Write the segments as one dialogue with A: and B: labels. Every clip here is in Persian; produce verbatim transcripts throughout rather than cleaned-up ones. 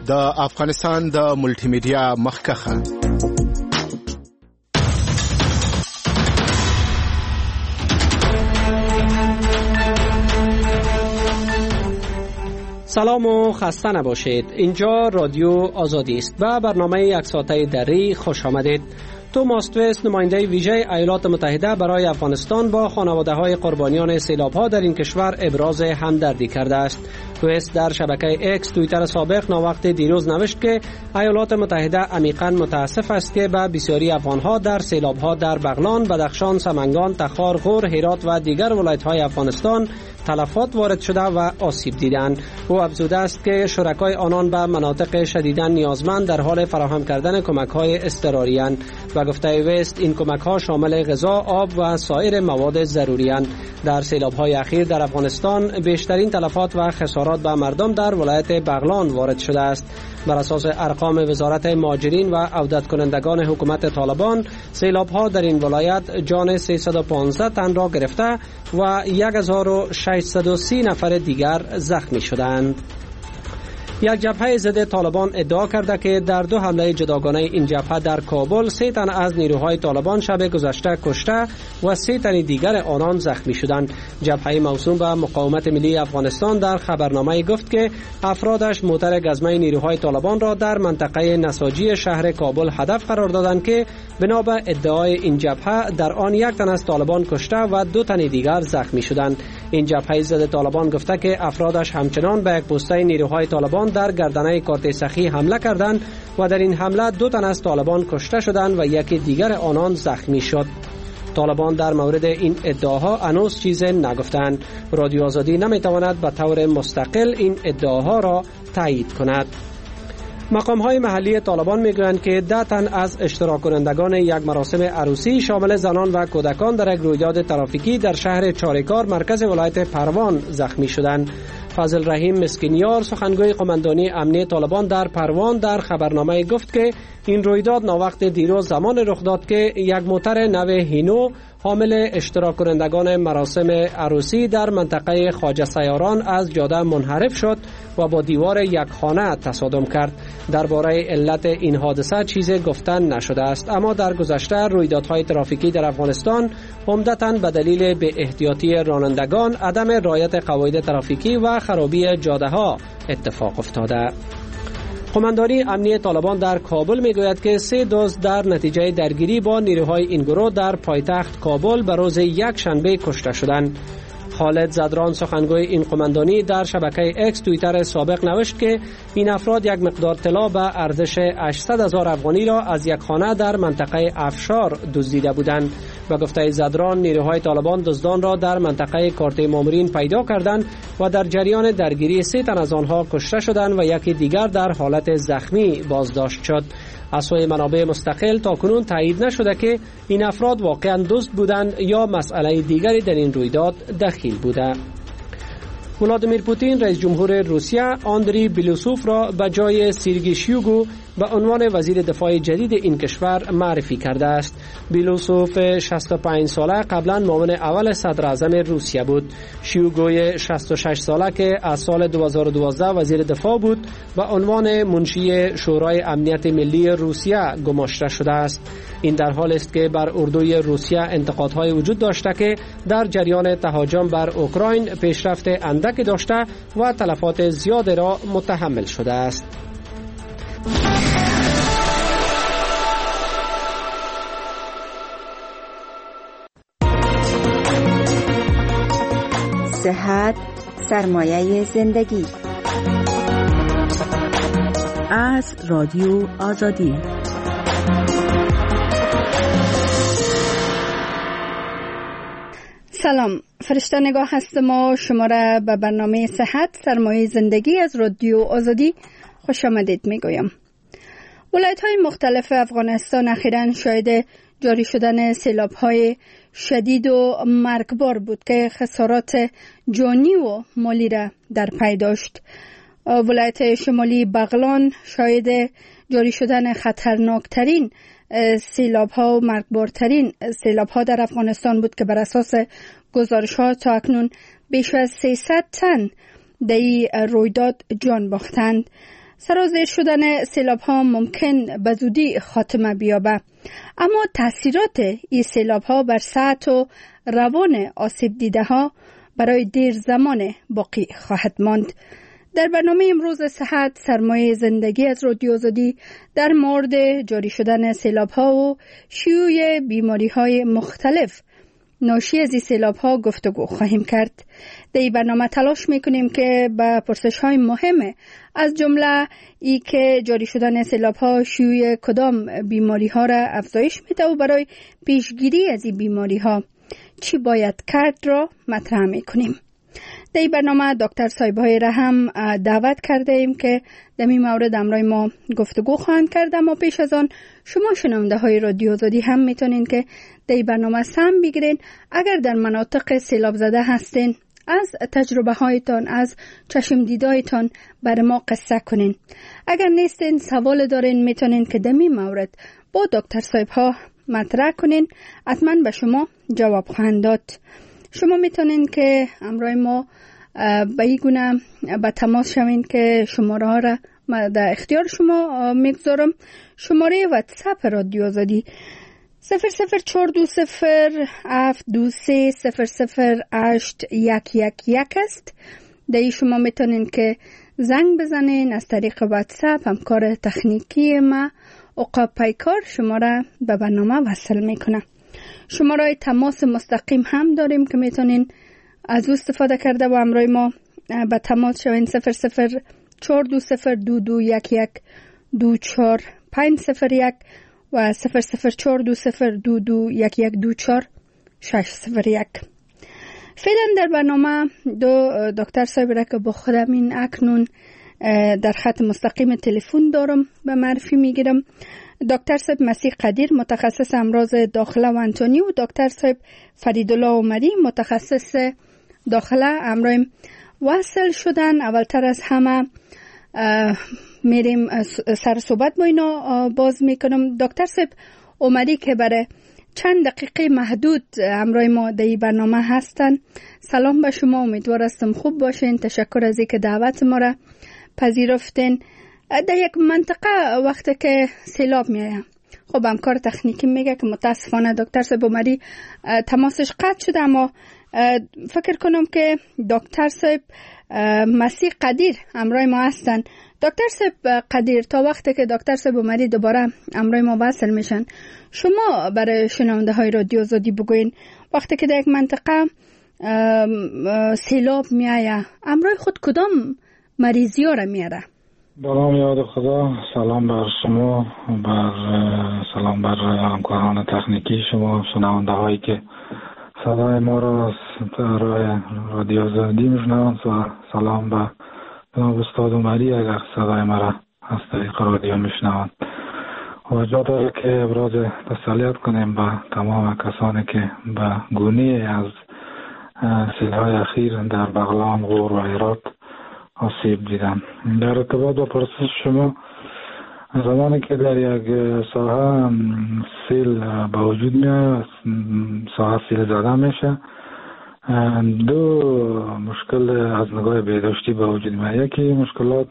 A: د افغانستان د ملټي میډیا مخکخه.
B: سلام و خسته نباشید. اینجا رادیو آزادی است. به برنامه یک ساعته دری خوش آمدید. توماس تویست، نماینده ویژه ایالات متحده برای افغانستان، با خانواده‌های قربانیان سیلاب‌ها در این کشور ابراز همدردی کرده است. تویست در شبکه اکس توییتر سابق ناوقت دیروز نوشت که ایالات متحده عمیقاً متاسف است که به بسیاری افغان‌ها در سیلاب‌ها در بغلان، بدخشان، سمنگان، تخار، غور، هرات و دیگر ولایت‌های افغانستان تلفات وارد شده و آسیب دیدند. او افزوده است که شرکای آنان به مناطق شدیداً نیازمند در حال فراهم کردن کمک‌های اضطراری اند و گفته ویست این کمک‌ها شامل غذا، آب و سایر مواد ضروری اند. در سیلاب‌های اخیر در افغانستان بیشترین تلفات و خسارات به مردم در ولایت بغلان وارد شده است. بر اساس ارقام وزارت مهاجرین و عودت کنندگان حکومت طالبان، سیلاب‌ها در این ولایت جان سیصد و پانزده تن را گرفته و هزار و ششصد و سی نفر دیگر زخمی شدند. یک جبهه ضد طالبان ادعا کرده که در دو حمله جداگانه این جبهه در کابل سه تن از نیروهای طالبان شب گذشته کشته و سه تن دیگر آنان زخمی شدند. جبهه موسوم به مقاومت ملی افغانستان در خبرنامه گفت که افرادش موتر گزمه نیروهای طالبان را در منطقه نساجی شهر کابل هدف قرار دادند که بنا به ادعای این جبهه در آن یک تن از طالبان کشته و دو تن دیگر زخمی شدند. این جبهه ضد طالبان گفته که افرادش همچنان به یک پسته نیروهای طالبان در گردنه کارت سخی حمله کردند و در این حمله دو تن از طالبان کشته شدند و یکی دیگر آنان زخمی شد. طالبان در مورد این ادعاها هنوز چیزی نگفتند. رادیو آزادی نمیتواند به طور مستقل این ادعاها را تایید کند. مقام‌های محلی طالبان میگویند که ده تن از اشتراک کنندگان یک مراسم عروسی شامل زنان و کودکان در یک رویداد ترافیکی در شهر چاریکار مرکز ولایت پروان زخمی شدند. فضل رحیم مسکینیار، سخنگوی قماندانی امنی طالبان در پروان، در خبرنامه گفت که این رویداد ناوقت دیروز زمان رخ داد که یک موتر نو هینو حامل اشتراک کنندگان مراسم عروسی در منطقه خواجه سیاران از جاده منحرف شد و با دیوار یک خانه تصادم کرد. درباره علت این حادثه چیزی گفتن نشده است، اما در گذشته رویدادهای ترافیکی در افغانستان عمدتاً به دلیل بی احتیاطی رانندگان، عدم رعایت قواعد ترافیکی و خرابی جاده‌ها اتفاق افتاده. قماندانی امنی طالبان در کابل میگوید که سه دزد در نتیجه درگیری با نیروهای این گروه در پایتخت کابل به روز یک شنبه کشته شدند. خالد زدران، سخنگوی این قماندانی، در شبکه اکس توییتر سابق نوشت که این افراد یک مقدار طلا به ارزش هشتصد هزار افغانی را از یک خانه در منطقه افشار دزدیده بودند. و گفته زدران، نیروهای طالبان دزدان را در منطقه کارت مامورین پیدا کردند و در جریان درگیری سه تن از آنها کشته شدند و یکی دیگر در حالت زخمی بازداشت شد. از سوی منابع مستقل تاکنون تایید نشده که این افراد واقعا دزد بودند یا مسئله دیگری در این رویداد دخیل بوده. ولادیمیر پوتین، رئیس جمهور روسیه، آندری بیلوسوف را به جای سیرگی شویگو به عنوان وزیر دفاع جدید این کشور معرفی کرده است. بیلوسوف شصت و پنج ساله قبلا معاون اول صدر اعظم روسیه بود. شویگوی شصت و شش ساله که از سال دو هزار و دوازده وزیر دفاع بود به عنوان منشی شورای امنیت ملی روسیه گماشته شده است. این در حال است که بر اردوی روسیه انتقادهای وجود داشته که در جریان تهاجم بر اوکراین پیشرفت اندک داشته و تلفات زیاد را متحمل شده است.
C: صحت سرمایه زندگی. از رادیو آزادی.
D: سلام، فرشته نگاه هستم و شما را به برنامه صحت سرمایه زندگی از رادیو آزادی خوش آمدید می گویم. ولایت های مختلف افغانستان اخیراً شاهد جاری شدن سیلاب های شدید و مرگبار بود که خسارات جانی و مالی را در پی داشت. ولایت شمالی بغلان شاهد جاری شدن خطرناکترین سیلاب ها و مرگبارترین سیلاب ها در افغانستان بود که بر اساس گزارش ها تا اکنون بیش از سیصد تن در این رویداد جان باختند. سرازیر شدن سیلاب ها ممکن به زودی خاتمه بیابه، اما تاثیرات این سیلاب ها بر صحت و روان آسیب دیده ها برای دیر زمان باقی خواهد ماند. در برنامه امروز صحت سرمایه زندگی از رادیو آزادی در مورد جاری شدن سیلاب ها و شیوع بیماری های مختلف ناشی از این سیلاب ها گفتگو خواهیم کرد. در این برنامه تلاش میکنیم که به پرسش های مهم از جمله ای که جاری شدن سیلاب ها شیوع کدام بیماری ها را افزایش میده و برای پیشگیری از این بیماری ها چی باید کرد را مطرح میکنیم. در این برنامه دکتر صایب‌های را هم دعوت کرده ایم که در این مورد امروز ما گفتگو خواهند کرد، اما پیش از آن شما شنونده های رادیو آزادی هم میتونین که در این برنامه سهم بگیرین. اگر در مناطق سیلاب زده هستین، از تجربه هایتان، از چشم دیدایتان بر ما قصه کنین. اگر نیستین سوال دارین میتونین که در این مورد با دکتر صایب‌ها مطرح کنین، حتما به شما جواب خواهند داد. شما میتونین که امروز ما به این گونه به تماس شوین که شماره ها را در اختیار شما میگذارم. شماره واتساپ رادیو آزادی صفر صفر چهار دو صفر هفت دو سه صفر صفر هشت یک یک یک است. در این شما میتونین که زنگ بزنین. از طریق واتساپ همکار تکنیکی ما عقاب پیکار شما را به برنامه وصل میکنه. شماره تماس مستقیم هم داریم که میتونین از او استفاده کرده و امروز ما به تماس شوین. صفر صفر چهار دو صفر دو دو یک یک دو چهار پنج صفر یک و صفر صفر چهار دو صفر دو دو یک یک دو چهار شش صفر یک. فعلا در برنامه دو دکتر صاحب را که با خودم این اکنون در خط مستقیم تلفن دارم به معرفی میگیرم. دکتر صاحب مسیح قدیر متخصص امراض داخله و انتونی و دکتر صاحب فریدالله عمری متخصص داخله امروز وصل شدن. اولتر از همه میریم سر صحبت با اینا باز میکنم. دکتر صاحب عمری که برای چند دقیقه محدود امروز ما در این برنامه هستن، سلام به شما، امیدوار هستم خوب باشین. تشکر از اینکه دعوت ما را پذیرفتین. در یک منطقه وقتی که سیلاب میایه، خب همکار تکنیکی میگه که متاسفانه دکتر صاحب عمری تماسش قطع شده، اما فکر کنم که دکتر صاحب مسیح قدیر امروز ما هستن. دکتر صاحب قدیر، تا وقتی که دکتر صاحب عمری دوباره امروز ما وصل میشن، شما برای شنونده های رادیو آزادی بگوین وقتی که در یک منطقه سیلاب میایه امروز خود کدام مریضی ها را میاره؟
E: سلام یاد خدا، سلام بر شما، بر سلام بر همکاران تکنیکی شما، شنونده هایی که صدای ما را در رادیو آزادی میشنوند و سلام به جناب استاد عمری اگر صدای ما را از طریق رادیو میشنوند. و جا داره که ابراز تسلیت کنیم به تمام کسانی که به گونه از سیل‌های اخیر در بغلان، غور و هرات آسیب دیدن. در ارتباط با پرسش شما، زمانی که در یک ساحه سیل به وجود میاد، ساحه سیل زده میشه، دو مشکل از نگاه بهداشتی به وجود میاد. یکی مشکلات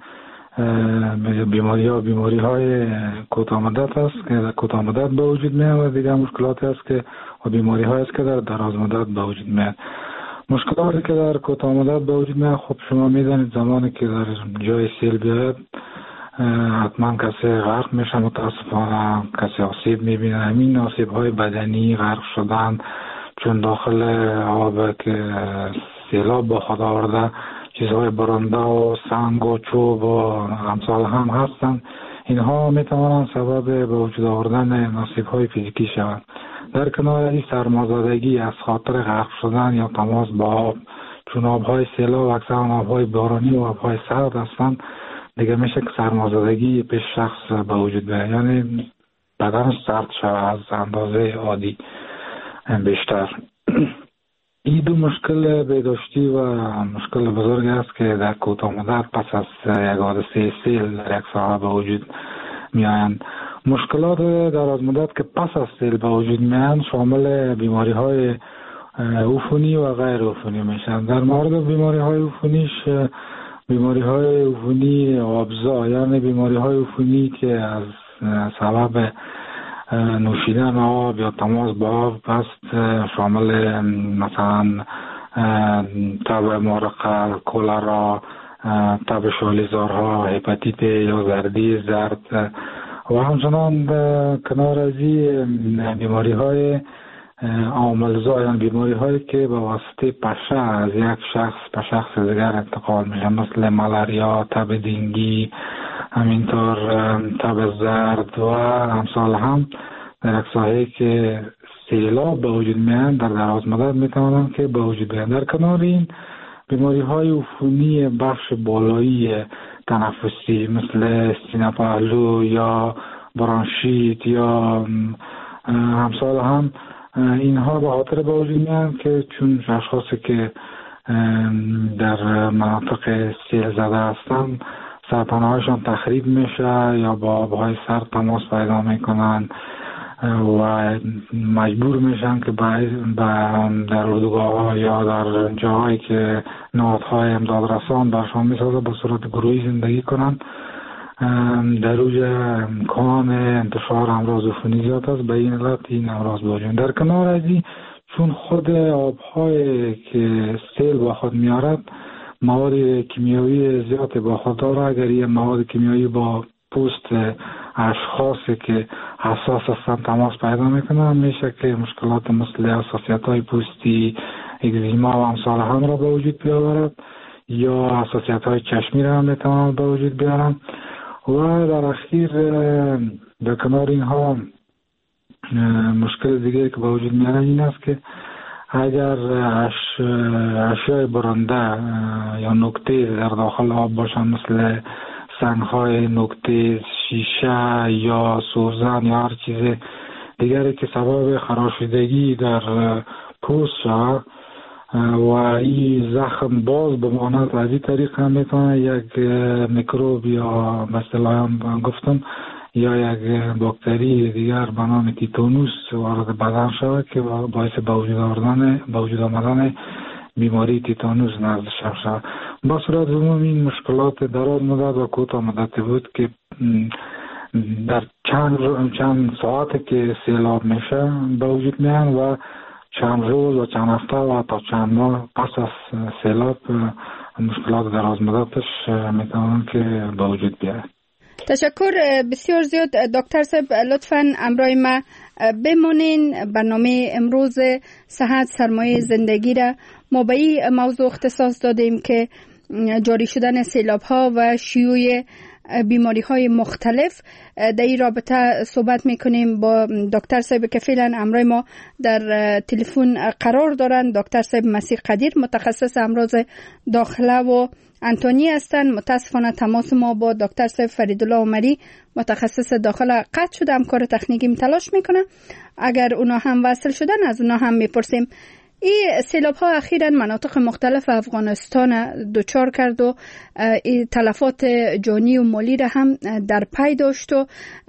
E: بیماری ها بیماری های کوتاه مدت است که کوتاه مدت به وجود میاد و دیگر مشکلات است که بیماری های است که در دراز مدت به وجود میاد. مشکلاتی که در کوتاه مدت به وجود میاد، خب شما میدانید زمانی که در جای سیل بیاد حتما کسی غرق میشه، متاسفانه کسی آسیب میبینه. همین آسیب های بدنی، غرق شدن، چون داخل آب که سیلاب با خود آورده چیزهای برنده و سنگ و چوب و امثال هم هستند، اینها میتوانند سبب به وجود آوردن آسیب های فیزیکی شوند. در کنار این سرمازدگی از خاطر غرق شدن یا تماس با آب، چون آبهای سیلاب اکثر آبهای بارانی و آبهای سرد هستند، دیگه میشه که سرمازدگی به شخص به وجود بیاید، یعنی بدنش سرد شود از اندازه عادی بیشتر. این دو مشکل بهداشتی و مشکل بزرگ است که در کوتاه مدت پس از یک حادثه سیل در یک ساحه به وجود میآیند. مشکلات دراز مدت که پس از سیل به وجود میآیند شامل بیماری های عفونی و غیر عفونی میشن. در مورد بیماری های عفونیش بیماری های عفونی آبزا، یعنی بیماری های عفونی که از سبب نوشیدن آب یا تماس با آب است، شامل مثلا تب مرقه، کولرا، تب شالیزارها، هپاتیت یا زردی زرد و همچنان کنار از این بیماری های عاملزا، یعنی بیماری هایی که به واسطه پشه از یک شخص به شخص دیگر انتقال میشه، مثل ملاریا، تب دینگی، همینطور تب زرد و امثال هم در اقصاهی که سیلاب به وجود میان در دراز مدت میتوانند که به وجود بیان. در کنار این بیماری های عفونی بخش بالایی تنفسی مثل سینه پهلو یا برانشیت یا همسال هم اینها به خاطر به وجود میان که چون اشخاصی که در مناطق سیل زده هستند سرپناهایشان تخریب میشه یا با آبهای سرد تماس پیدا میکنن و مجبور میشن که در اردوگاه ها یا در جاهایی که نهادهای امداد رسان برشان میسازه به صورت گروهی زندگی کنن. در اوج امکان انتشار امراض عفونی زیاد است، به این علت این امراض بوجود. در کنار از این چون خود آبهای که سیل با خود میارد مواد کیمیایی زیاد با خود داره، اگر این مواد کیمیایی با پوست اشخاصی که حساس هستند تماس پیدا میکنن، میشه که مشکلات مثل حساسیت های پوستی، اگزیما و امثال هم را به وجود بیاورد یا حساسیت های چشمی را هم میتواند به وجود بیارن. و در اخیر در کنار اینها مشکل دیگری که به وجود میاره این است که اگر اش اشیاء برنده یا نکته در داخل آب باشن مثل سنگ‌های نکته، شیشه یا سوزن یا هر چیز دیگری که سبب خراشیدگی در پوست شود و این زخم باز بماند، از این طریق هم میتونه یک میکروب یا مثلا گفتم یا یک باکتری دیگر به نام تیتانوس وارد بدن شود که باعث به وجود آوردن به وجود آمدن بیماری تیتانوس نزد شود. با صورت عموم این مشکلات دراز مدت و کوتاه مدتی بود که در چند چند ساعتی که سیلاب میشه به وجود میان و چند روز و چند هفته و تا چند ماه پس از سیلاب مشکلات دراز مدتش میتونن که به وجود بیاد.
D: تشکر بسیار زیاد دکتر صاحب. لطفاً امرای ما بمونین. برنامه امروز صحت سرمایه زندگی را ما به این موضوع اختصاص دادیم که جاری شدن سیلاب ها و شیوع بیماری های مختلف. در این رابطه صحبت میکنیم با دکتر صاحب که فعلا امرای ما در تلفن قرار دارند. دکتر صاحب مسیح قدیر متخصص امراض داخله و انتونی هستند. متاسفانه تماس ما با دکتر صاحب فریدالله عمری متخصص داخله قطع شده. کار تکنیکی تلاش میکنه. اگر اونا هم وصل شدن از اونا هم میپرسیم. این سیلاب ها اخیراً مناطق مختلف افغانستان دچار کرد و تلفات جانی و مالی را هم در پی داشت و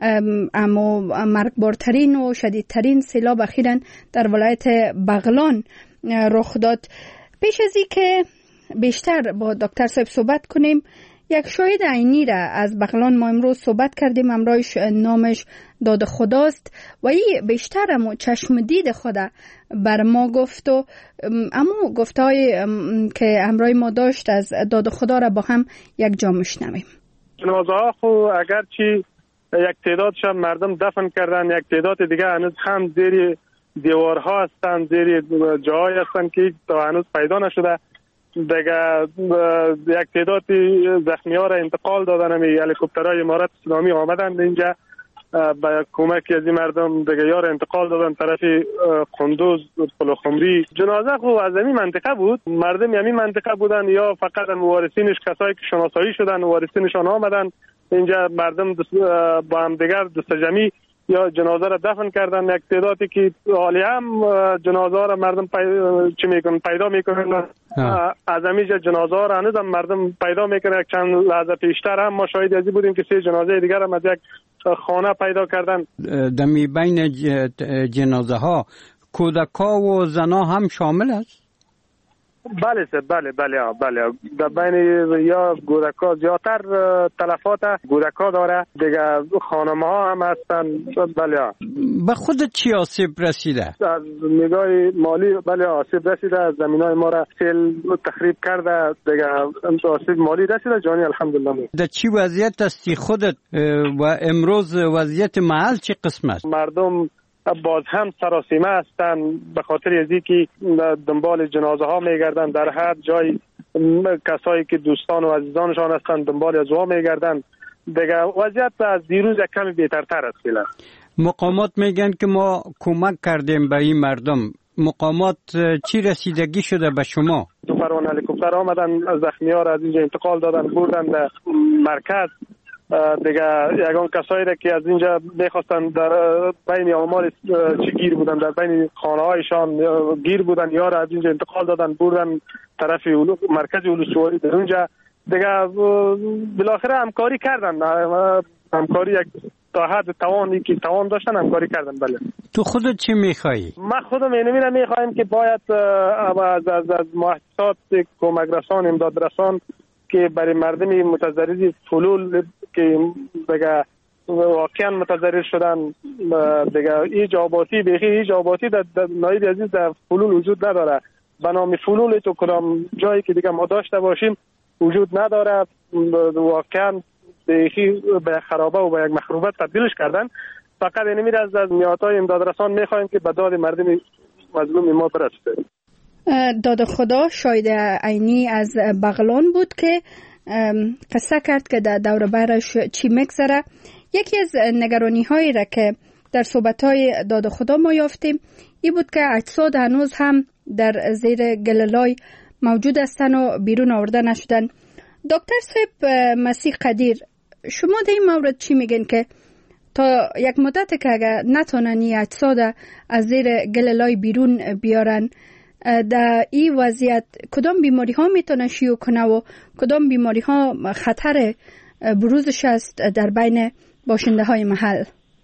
D: اما مرگبارترین و شدیدترین سیلاب اخیراً در ولایت بغلان رخ داد. پیش از این که بیشتر با دکتر صاحب صحبت کنیم، یک شاهد عینی را از بغلان ما امروز صحبت کردیم. امرایش نامش داد خداست و این بیشتر امو چشم دید خدا بر ما گفت و امو گفتهای که امرای ما داشت از داد خدا را با هم یک جا میشنویم.
F: جنازه ها خو اگرچه یک تعدادشان مردم دفن کردن، یک تعداد دیگه هنوز هم زیر دیوارها هستن، زیر جاهای هستن که تا هنوز پیدا نشده. دیگه یک تعداد زخمی ها را انتقال دادن. همی هلیکوپترهای امارات اسلامی آمدن اینجا با کمک از این مردم دیگه یار انتقال دادن طرف قندوز پلوخمری. جنازه خو از این منطقه بود، مردم همین منطقه بودن یا فقط وارثینش کسایی که شناسایی شدن وارثینشان آمدن اینجا، مردم با هم دیگر دست جمعی یا جنازه را دفن کردن. یک تعدادی که حالی هم جنازه را مردم پی... چی میکنن پیدا میکنن. از همیشه جنازه را هنوز هم مردم پیدا میکنن. یک چند لحظه پیشتر هم ما شاهد ازی بودیم که سه جنازه دیگر هم از یک خانه پیدا کردن.
G: دمی بین جنازه ها کودکا و زنا هم شامل است؟
F: بله سر بله بله بله در بین یا گورکا زیادتر تلفات گورکا داره دیگه خانمه ها هم هستن. بله
G: به خودت چی آسیب رسیده؟
F: از نگاه مالی بله آسیب رسیده، زمین های ما را سیل تخریب کرده دیگه، آسیب مالی رسیده، جانی الحمدلله.
G: در چی وضعیت هستی خودت و امروز وضعیت محل چی قسم است؟
F: مردم باز هم سراسیمه هستن به خاطر ازی که دنبال جنازه ها میگردن، در هر جای کسایی که دوستان و عزیزانشان هستن دنبال از وا میگردن دیگه. وضعیت از دیروز یک کمی بهترتر است. فعلا
G: مقامات میگن که ما کمک کردیم به این مردم، مقامات چی رسیدگی شده به شما؟
F: دو فرمان هلیکوپتر آمدن زخمی ها را از اینجا انتقال دادن بردن در مرکز دیگه. یگان کسایی را که از اینجا میخواستن در بین آمار چی گیر بودن، در بین خانه هایشان گیر بودن، یا را از اینجا انتقال دادن بردن طرف مرکز اولوسواری در اونجا دیگه. بالاخره همکاری کردن، همکاری یک تا حد توانی که توان داشتن همکاری کردن. بله.
G: تو خودت چی میخوایی؟
F: من خودم اینو میخوایم که باید از از از مؤسسات کمک رسان امداد رسان که برای مردم متضرر فلول که دیگه واقعا متضرر شدن دیگه، ایجاباتی بخی ایجاباتی در نایب عزیز در فلول وجود نداره. به نام فلول تو کدام جایی که دیگه ما داشته باشیم وجود نداره. واقعا بخی به خرابه و به یک مخروبت تبدیلش کردن. فقط اینمی را از نیاتای امداد رسان میخوایم که به داد مردم مظلوم ما برسه.
D: داد خدا شاید عینی از بغلان بود که قصه کرد که در دور برش چی مگذره. یکی از نگرانی هایی را که در صحبت های داد خدا ما یافتیم ای بود که اجساد هنوز هم در زیر گللای موجود هستن و بیرون آورده نشدن. دکتر صاحب مسیح قدیر، شما در این مورد چی میگن که تا یک مدت که اگر نتونن این اجساد از زیر گللای بیرون بیارن، در این وضعیت کدام بیماری ها میتونه شیوع کنه و کدام بیماری ها خطر بروزش است در بین باشنده های محل؟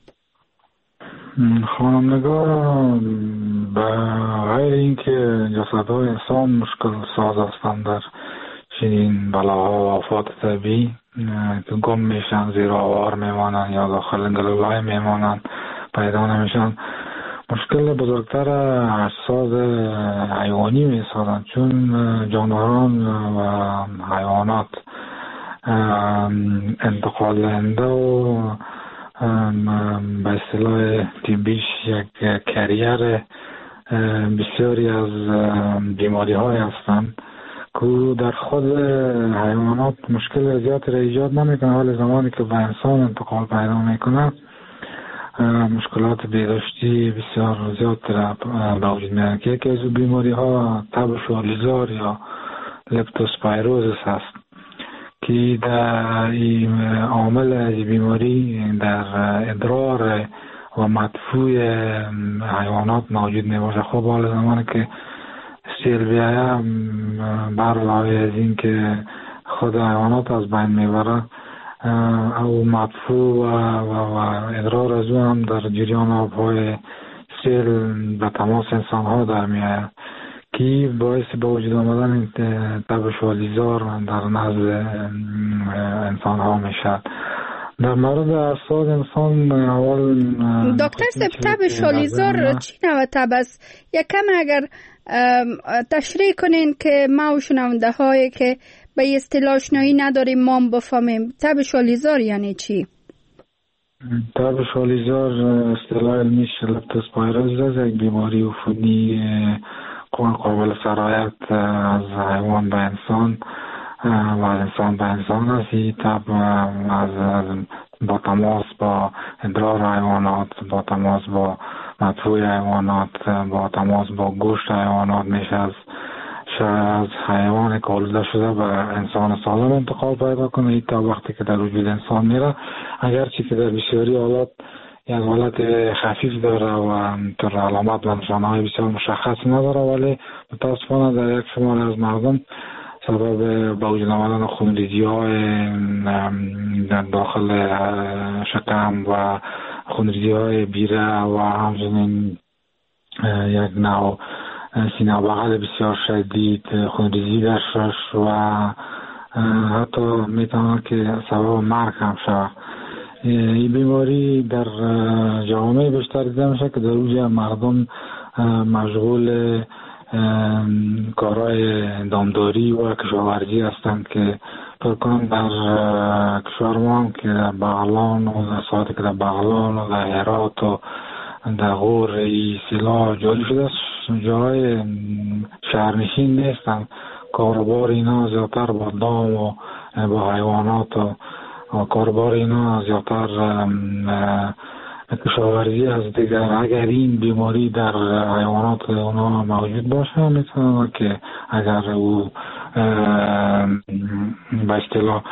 E: خانم نگاه، به غیر اینکه جسدهای انسان مشکل ساز هستند در چنین بلاها و آفات طبیعی که گم میشن، زیر آوار میمانن یا داخل گلولای میمانن، پیدا نمیشن، مشکل بزرگتر اجساد حیوانی میسازن، چون جانوران و حیوانات انتقال دهنده و به اصطلاح طبیش یک کریر بسیاری از بیماری های هستند که در خود حیوانات مشکل زیادی را ایجاد نمیکنه، ولی زمانی که به انسان انتقال پیدا میکنه مشکلات بهداشتی بسیار زیاد را به وجود میاد که یکی از بیماری ها تب شالیزار یا لپتوسپایروزیس هست که در این عامل از بیماری در ادرار و مدفوع حیوانات موجود میباشه. خب حال زمانی که سیل بیایه بر علاوه از این که خود حیوانات از بین میبره او مدفوع و, و, و ادرار از اون هم در جریان آبهای سیل به تماس انسان ها در میآید که باعث به وجود آمدن تب شالیزار در نزد انسان ها میشد. در مورد اجساد انسان اول
D: دکتر صاحب تب شالیزار چی نوع تب است؟ یکم اگر تشریح کنین که ما و شنونده هایی که به اصطلاح آشنایی نداریم ما بفهمیم تب شالیزار یعنی چی؟
E: تب شالیزار اصطلاح علمیش لپتوسپایروزیس یک بیماری عفونی قابل سرایت از حیوان به انسان و از انسان به انسان است. این تب از با تماس با ادرار حیوانات، با تماس با مدفوع حیوانات، با تماس با گوشت حیوانات میشه از از حیوان که آلوده شده به انسان سالم انتقال پیدا کنه. این تا وقتی که در وجود انسان میره، اگرچه که در بسیاری حالات یک حالت خفیف داره و در علامات و نشانه‌های بسیار مشخص نداره، ولی متاسفانه در یک شمار از مردم سبب به وجود آمدن خونریزی‌های در داخل شکم و خونریزی‌های بیره و همچنین یک نوع سینه بغل بسیار شدید، خونریزی در شش و حتی میتونه که سبب مرگ هم شود. این بیماری در جامعه بیشتر دیده میشه که در اوج مردم مشغول کارهای دامداری و کشاورزی هستند که فکران در کشور ما هم که در بغلان و در ساعتی که در بغلان و در هرات و در غور ای سیلا جاری شده جای شهرنشین نیستند. کاربار اینا زیادتر با دام و با حیوانات و کاربار اینا زیادتر کشاورزی از دیگر. اگر این بیماری در حیوانات اونا موجود باشه میتونه که اگر او به اصطلاح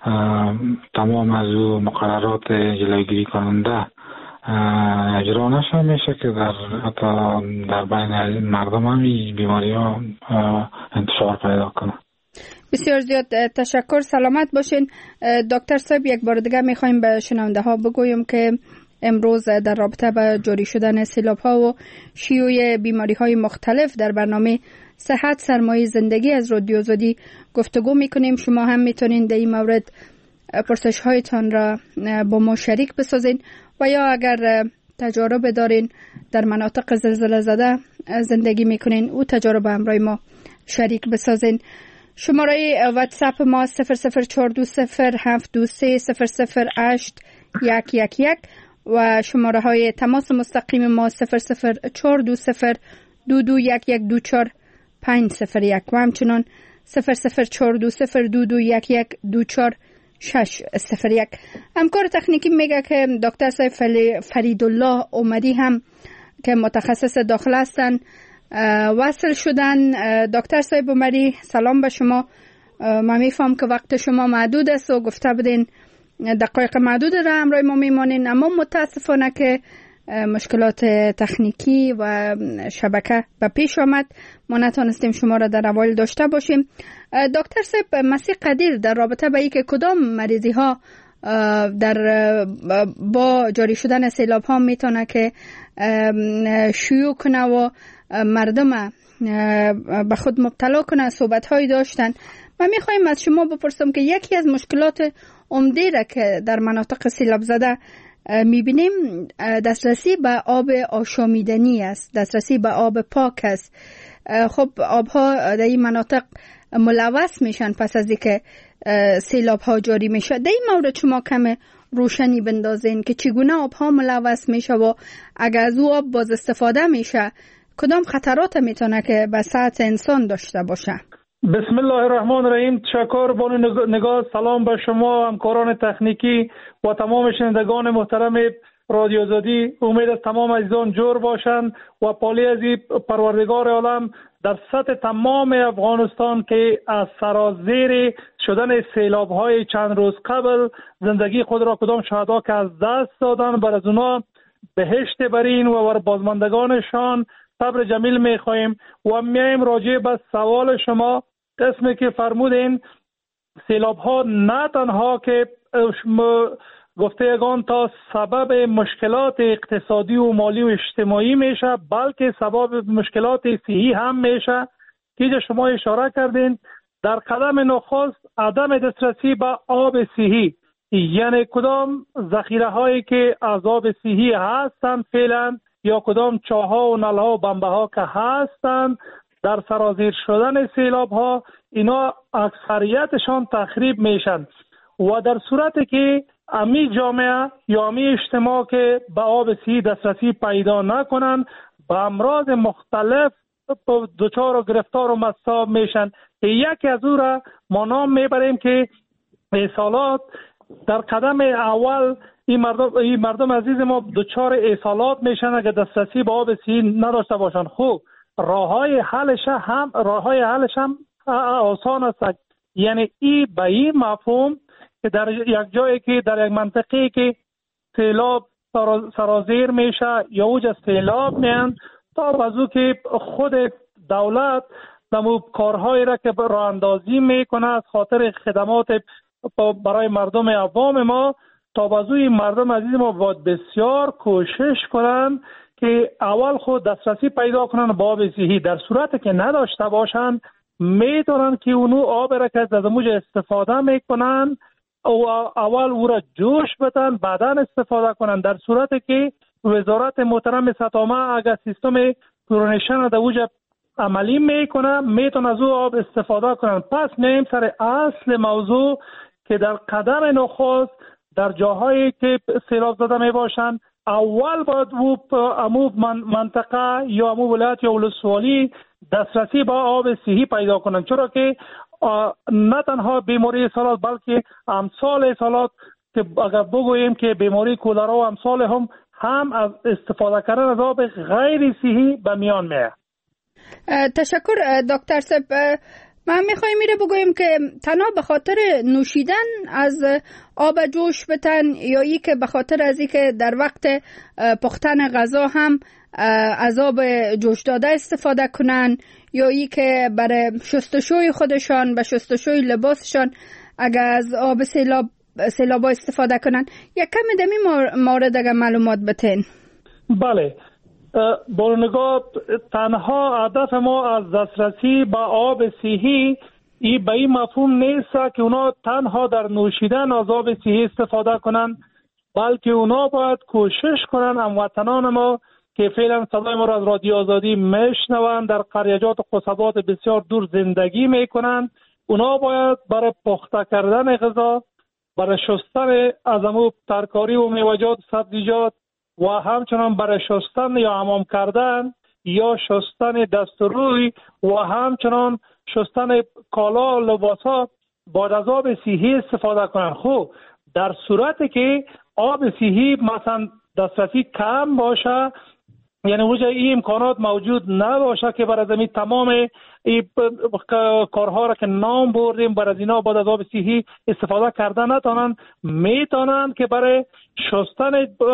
E: تمام از او مقررات جلوگیری کننده اجرا نشه میشه که در حتی در بین مردم هم این بیماری ها انتشار پیدا کنه.
D: بسیار زیاد تشکر، سلامت باشین. دکتر صاحب یک بار دیگه میخوایم به شنونده ها بگویم که امروز در رابطه با جاری شدن سیلاب ها و شیوع بیماری های مختلف در برنامه صحت سرمایه زندگی از رادیو آزادی گفتگو میکنیم. شما هم میتونین در این مورد پرسش هایتان را با ما شریک بسازین و یا اگر تجارب دارین در مناطق زلزله زده زندگی میکنین او تجارب همراه ما شریک بسازین. شماره واتساپ ما صفر صفر چهار دو صفر هفت دو سه صفر صفر هشت یک یک یک و شماره های تماس مستقیم ما صفر صفر چهار دو صفر دو دو یک یک دو چهار پنج صفر یک و همچنان صفر صفر چهار دو صفر دو دو یک یک دو چهار شش صفر یک. همکار تکنیکی میگه که دکتر صاحب فریدالله اومدی هم که متخصص داخل هستن وصل شدن. دکتر صاحب اومدی سلام به شما. من میفهم که وقت شما محدود است و گفته بدین دقایق محدود را همراه ما میمانین، اما متاسفانه که مشکلات تکنیکی و شبکه به پیش آمد ما نتونستیم شما را در اوایل داشته باشیم. دکتر صاحب مسیح قدیر در رابطه با اینکه کدام مریضی ها در با جاری شدن سیلاب ها میتونه که شیوع کنه و مردم به خود مبتلا کنه صحبت هایی داشتن. من میخوایم از شما بپرسم که یکی از مشکلات عمده را که در مناطق سیلاب زده میبینیم دسترسی به آب آشامیدنی است، دسترسی به آب پاک است. خب آبها در این مناطق ملوث میشن پس از اینکه سیلاب ها جاری میشه. در این مورد شما کم روشنی بندازین که چگونه آبها ملوث میشه و اگر از او آب باز استفاده میشه کدام خطرات میتونه که به صحت انسان داشته باشه؟
H: بسم الله الرحمن الرحیم. تشکر بانو نگاه. سلام به شما همکاران تکنیکی و تمام شنوندگان محترم رادیو آزادی. امید است تمام عزیزان جور باشند و پالی از پروردگار عالم در سطح تمام افغانستان که از سرازیر شدن سیلاب های چند روز قبل زندگی خود را کدام شهدا که از دست دادن بر از اونا بهشت برین و بر بازماندگانشان صبر جمیل میخواهیم. و میایم راجع به سوال شما قسمی که فرمودین سیلاب ها نه تنها که گفته یگان تا سبب مشکلات اقتصادی و مالی و اجتماعی میشه بلکه سبب مشکلات صحی هم میشه که شما اشاره کردین. در قدم نخست عدم دسترسی به آب صحی، یعنی کدام ذخیره هایی که از آب صحی هستند فعلا یا کدام چاها و نلها و بمبه ها که هستند در سرازیر شدن سیلاب ها اینا اکثریتشان تخریب میشن و در صورتی که امی جامعه یا امی اجتماع که به آب صحی دسترسی پیدا نکنن به امراض مختلف دچار و گرفتار و مصاب میشن. یکی از او را ما نام میبریم که اسهالات. در قدم اول این مردم, این مردم عزیز ما دچار اسهالات میشن اگر دسترسی به آب صحی نداشته باشن. خوب راههای حلش هم راههای حلش هم آسان است، یعنی ای به این مفهوم که در یک جایی که در یک منطقه که سیلاب سرازیر میشه یا اوج از سیلاب میان تا بازو که خود دولت نمو کارهایی را که راه اندازی میکنه از خاطر خدمات برای مردم عوام ما تا بازوی مردم عزیز ما باید بسیار کوشش کنن که اول خود دسترسی پیدا کنن به آب صحی. در صورتی که نداشته باشند میتونن که اونو آب را که از موج استفاده میکنن او اول او را جوش بدن بعدا استفاده کنن. در صورتی که وزارت محترم ستامه اگر سیستم کلورینیشن در اوج عملی میکنه میتون از او آب استفاده کنن. پس میایم سر اصل موضوع که در قدم نخست در جاهایی که سیلاب زده میباشند اول باید او امو منطقه یا امو ولایت یا ولسوالی دسترسی با آب صحی پیدا کنند، چرا که نه تنها بیماری سالات بلکه امثال سالات که اگر بگوییم که بیماری کولرا و امثال هم هم از استفاده کردن از آب غیر صحی به میان میاد.
D: تشکر دکتر صاحب. ما میخوایم میره بگوییم که تنها به خاطر نوشیدن از آب جوش بتن یا ای که به خاطر از ای که در وقت پختن غذا هم از آب جوش داده استفاده کنن یا ای که برای شستشوی خودشان به شستشوی لباسشان اگر از آب سیلاب سیلابا استفاده کنن. یک کمی دمی مورد اگر معلومات بتین.
H: بله، با نگاه تنها هدف ما از دسترسی به آب صحی ای به این مفهوم نیست که اونا تنها در نوشیدن از آب صحی استفاده کنن، بلکه اونا باید کوشش کنن هموطنان ما که فعلا صدای ما را از رادیو آزادی میشنوند در قریجات و قصبات بسیار دور زندگی میکنن، اونا باید برای پخته کردن غذا، برای شستن از امو ترکاری و میوه‌جات سبزیجات و همچنان برای شستن یا حمام کردن یا شستن دست و روی و همچنان شستن کالا و لباسا با از آب صحی استفاده کنن. خب در صورتی که آب صحی مثلا دسترسی کم باشه، یعنی وجه این امکانات موجود نباشه که برای زمین تمام این کارها را که نام بردیم برای اینا بعد از آب صحی استفاده کردن نتونن، میتونن که برای شستن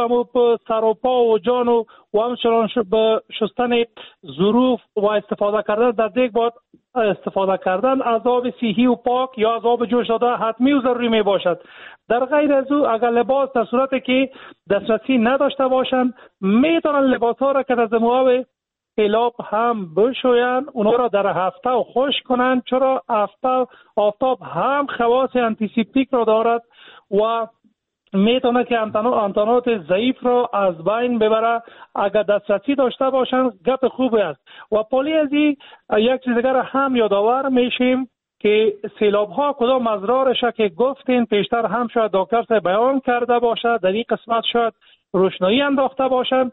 H: سر و پا و جان و همچنان شستن ظروف و استفاده کردن در دیگ باید استفاده کردن از آب صحی و پاک یا از آب جوش داده حتمی و ضروری می باشد. در غیر از او اگر لباس در صورتی که دسترسی نداشته باشند میتونن لباس ها را که از آب سیلاب هم بشوین، اونا را در هفته و خشک کنند، چرا هفته آفتاب هم خواص انتیسپتیک را دارد و میتونه که انتانات ضعیف را از بین ببره. اگر دسترسی داشته باشند گپ خوبی است. و پالی از این یک چیز دیگر هم یادآور میشیم که سیلاب ها کدام اضرارشه که گفتین پیشتر هم شاید دکتر صاحب بیان کرده باشه، در این قسمت شاید روشنایی انداخته باشند.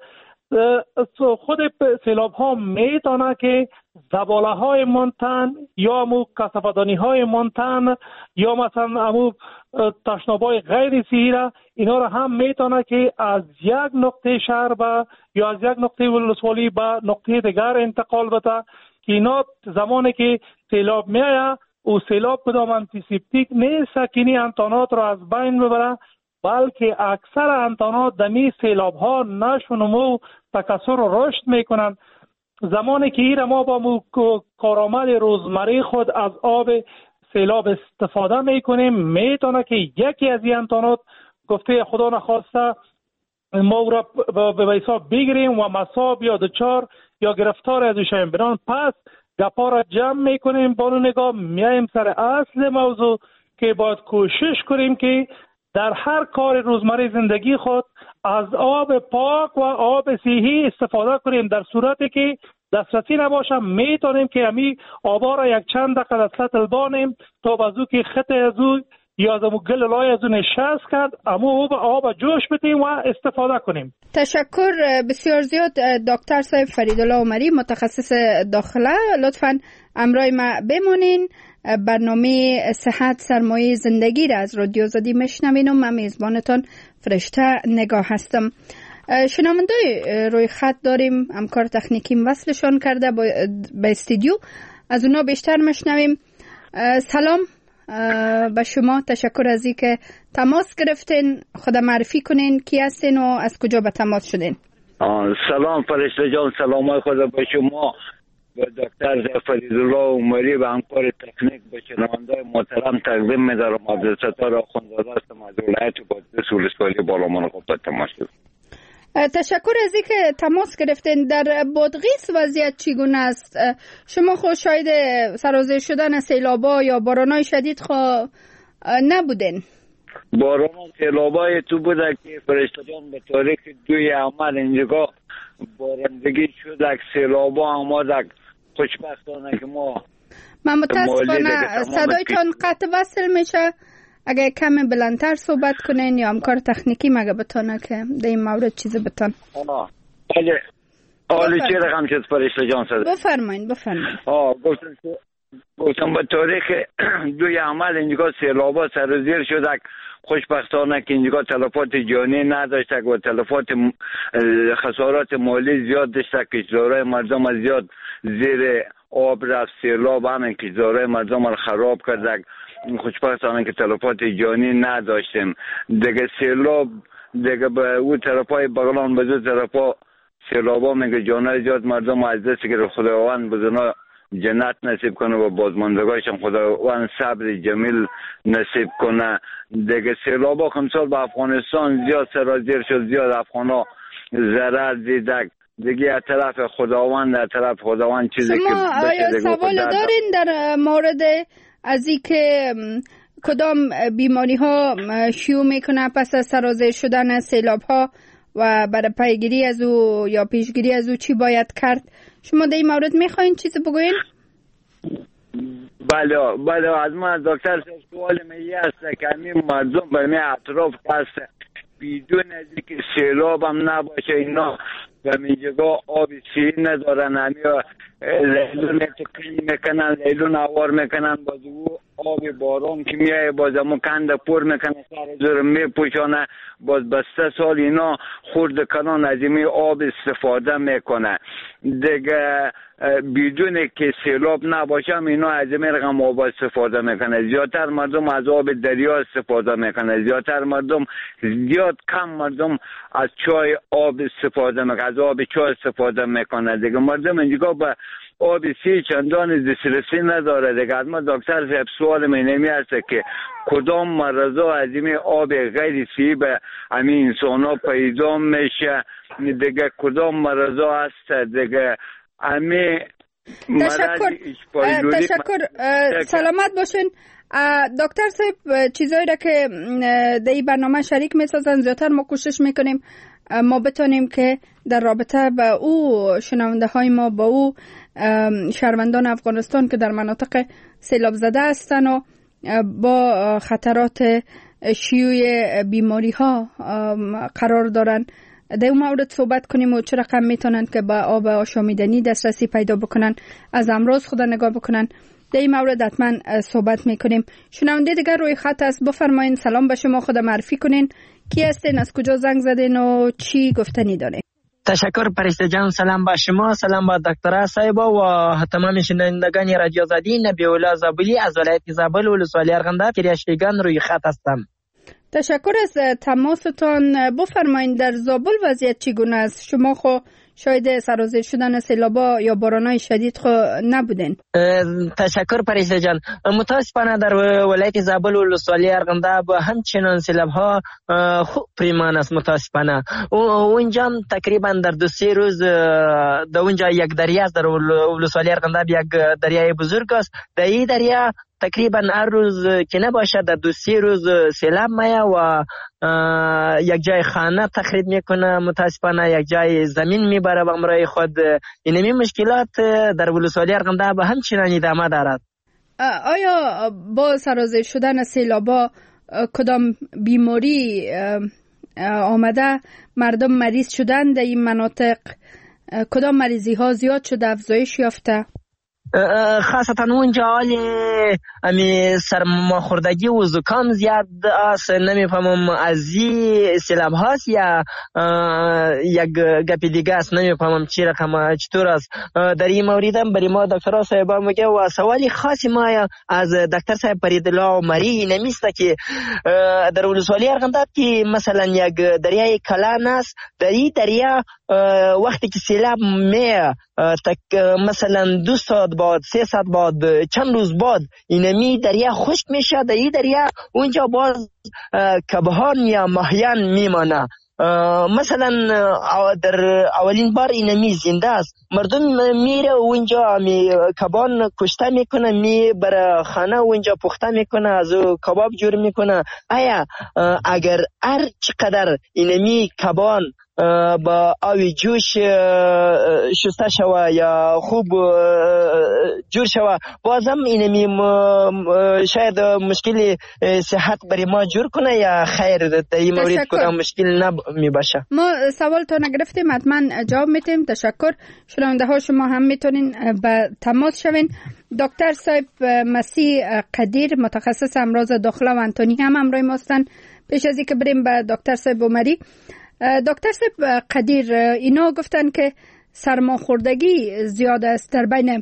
H: خود سیلاب ها میتونه که زباله های منتن یا امو کثافدانی های منتن یا مثلا امو تشنابای غیر صحی را اینا را هم میتونه که از یک نقطه شهر به یا از یک نقطه ولسوالی به نقطه دیگر انتقال بده که اینا زمانی که سیلاب میایه او سیلاب کدام انتیسپتیک نیست که اینی انتانات را از بین ببره، بلکه اکثر انتانات دمی سیلاب ها نشونمو تکثر و رشد میکنن. زمانی که ایره ما با مو کارآمد روزمره خود از آب سیلاب استفاده میکنیم میتونه که یکی از این انتانات گفته خدا نخواسته ما را به حساب بگیریم و مصاب یا دچار یا گرفتار از شویم. بران پس گپا را جمع میکنیم با نگاه میایم سر اصل موضوع که باید کوشش کنیم که در هر کار روزمره زندگی خود از آب پاک و آب صحی استفاده کنیم. در صورتی که دسترسی نباشه میتونیم که همی آبا را یک چند دقیقه از سطل بانیم تا بازو که خط از او یا از امو گل لای از او نشست کرد امو آب, آب جوش بدیم و استفاده کنیم.
D: تشکر بسیار زیاد دکتر صاحب فریدالله عمری متخصص داخله. لطفاً امرای ما بمونین. برنامه صحت سرمایه زندگی را از رادیو آزادی میشنوین و من میزبانتان فرشته نگاه هستم. شنونده روی خط داریم، همکار تکنیکیم وصلشان کرده به استودیو، از اونا بیشتر میشنویم. سلام به شما، تشکر از اینکه تماس گرفتین. خود معرفی کنین کی هستین و از کجا به تماس شدین؟
I: سلام فرشته جان، سلام خدا به شما، به دکتر فریدالله عمری و همکار تکنیک، به شنونده‌های محترم تقدیم می‌دارم. عبدالستار آخوندزاده هستم از ولایت بادغیس ولسوالی بالامرغ به تماس.
D: تشکر از اینکه تماس گرفتین. در بادغیس وضعیت چگونه است؟ شما خود شاید سرازیر شدن سیلابا یا بارانای شدید خو نبودین؟
I: باران سیلابای تو بوده که فرشته جان به تاریخ دوی عمل اینجا بارندگی شد، سیلابا آمد. خوشبختانه که ما
D: من متاسفانه صدایتان قطع وصل میشه. اگه کمی بلندتر صحبت کنین یا همکار تکنیکی مگه بتونه که در این مورد چیزی بتون.
I: آه بله. حالی چه رقم شد فرشته جان صدا؟
D: بفرمایین بفرمایین.
I: آه گفتم گفتم به تاریخ دوی عمل اینجا سیلابا سرازیر شد. خوشبختانه که اینجا تلفات جانی نداشته و تلفات خسارات مالی زیاد داشته. کشتزارای مردم زیاد زیر آب رفت. سیلاب همین کشتزارای مردم رو خراب کرده. خوشبختانه که تلفات جانی نداشتیم. دیگه سیلاب دیگه به اون طرفای بغلان به دو طرفا سیلابا میگه جانای زیاد مردم از دست گرفت. خداوند بزرگ جنت نصیب کنه و بازماندگایشم خداوند صبر جمیل نصیب کنه. دیگه سیلابا خمسال به افغانستان زیاد سرازیر شد، زیاد افغانا ضرر دیدک. دیگه از طرف خداوند از طرف خداوند چیزی که
D: آیا سوال دارین در مورد از این که کدام بیماری ها شیوع میکنه پس از سرازیر شدن سیلاب ها و برای پیگیری از او یا پیشگیری از او چی باید کرد؟ شما در این مورد میخواین چیزی بگوین؟
I: بله بله از من دکتر سوال می است که همین مردم به می اطراف هست بدون از اینکه سیلاب هم نباشه اینا و میجگاه آب سی ندارن، همی لیلون تکلی میکنن، لیلون آوار میکنن، باز او آب باران که میای باز همون کند پر میکنه سر زور میپوشانه، باز بسته سال اینا خورد کنان از این آب استفاده میکنه. دیگه بدون که سیلاب نباشه اینا از این رقم آب استفاده میکنه. زیادتر مردم از آب دریا استفاده میکنه، زیادتر مردم زیاد کم مردم از چای آب استفاده میکنه، از آب چای استفاده میکنه. دیگه مردم اینجا به آب سی چندان دسترسی نداره. دیگه از ما دکتر صاحب سوال می نمی هست که کدام مرضا از این آب غیر سی به همین انسان ها پیدا میشه؟ دیگه کدام مرضا هست؟ دیگه همین
D: تشکر تشکر سلامت باشین دکتر صاحب. چیزایی را که در این برنامه شریک میسازن زیادتر ما کوشش میکنیم ما بتونیم که در رابطه با او شنونده های ما با او شهروندان افغانستان که در مناطق سیلاب زده هستن و با خطرات شیوع بیماری ها قرار دارن در اون مورد صحبت کنیم و چه رقم میتونن که با آب آشامیدنی دسترسی پیدا بکنن، از امراض خود نگاه بکنن. در این مورد حتما صحبت میکنیم. شنونده دیگر روی خط است. بفرمایین. سلام به شما، خود معرفی کنین، کی هستین، از کجا زنگ زدین و چی گفتنی دارین؟
J: تشکر پرسته جان. سلام با شما، سلام با دکتر صاحبا و تمام شنوندگان رادیو آزادی. نبی الله زابلی از ولایت زابل ولسوالی ارغنداب کریاشیگان روی خط هستم.
D: تشکر از تماستان. بفرمایین در زابل وضعیت چگونه است؟ شما خو شاید سرازیر شدن سیلابا یا بارانای شدید خو نبودین.
J: تشکر پریسا جان. متاسفانه در ولایت زابل و ولسوالی ارغنداب همچنان سیلاب ها خوب پیمان است. متاسفانه اونجا تقریبا در دو سه روز در اونجا یک دریا است. در ولسوالی ارغنداب یک دریای بزرگ است. در این دریا تقریبا هر روز که نباشه در دو سه روز سیلاب میاد و یک جای خانه تخریب میکنه. متاسفانه یک جای زمین میبره به همراه خود. اینمی مشکلات در ولسوالی ارغنداب همچنان ادامه دارد.
D: آیا با سرازیر شدن سیلابا کدام بیماری آمده مردم مریض شدن در این مناطق؟ کدام مریضی ها زیاد شده، افزایش یافته؟
J: خاصتا اونجا حالی امی سرماخوردگی و زکام زیاد است. نمیفهمم از این سیلاب هاست یا یک گپی دیگه است. نمیفهمم چی رقم چطور است. در این موردم برای ما دکتر صاحب میگه و سوالی خاصی ما از دکتر صاحب فریدالله عمری نمیسته که در ولسوالی ارغنداب که مثلا یک دریای کلان است. در این دریا وقتی که سیلاب میه تک مثلا دو ساعت بعد سه ساعت بعد چند روز بعد اینمی دریا خشک میشه. در این دریا اونجا باز کبهان یا ماهیان میمانه. مثلا در اولین بار اینمی زنده است، مردم میره اونجا می کبان کشته میکنه، می بر خانه اونجا پخته میکنه، از او کباب جور میکنه. آیا اگر هر چقدر اینمی کبان با آوی جوش شسته شوه یا خوب جور شوه، بازم اینمی شاید مشکل صحت برای ما جور کنه یا خیر در این مورد کدام مشکل نمی باشه؟
D: ما سوال تو نگرفتیم، حتما جواب میتیم. تشکر. شنونده ها شما هم میتونین به تماس شوین. دکتر صاحب مسیح قدیر، متخصص امراض داخله و انتونی هم همراه ما هستن. پیش از اینکه بریم به دکتر صاحب عمری، دکتر صاحب قدیر، اینا گفتن که سرماخوردگی زیاد است در بین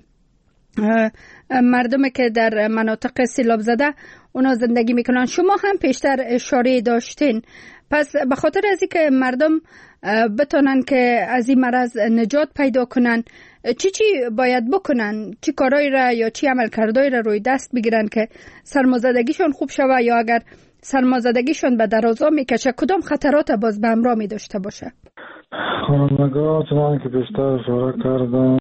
D: مردمی که در مناطق سیلاب زده اونا زندگی میکنن. شما هم پیشتر اشاره داشتین. پس به خاطر از اینکه مردم بتونن که از این مرض نجات پیدا کنن، چی چی باید بکنن؟ چی کارایی را یا چی عملکردایی را روی دست بگیرن که سرمازدگیشون خوب شوه، یا اگر سرمازدگیشون به درازا میکشه کدام خطرات باز به همراه می داشته باشه؟
E: خانمگاه چنان که بیشتر اشاره کردم،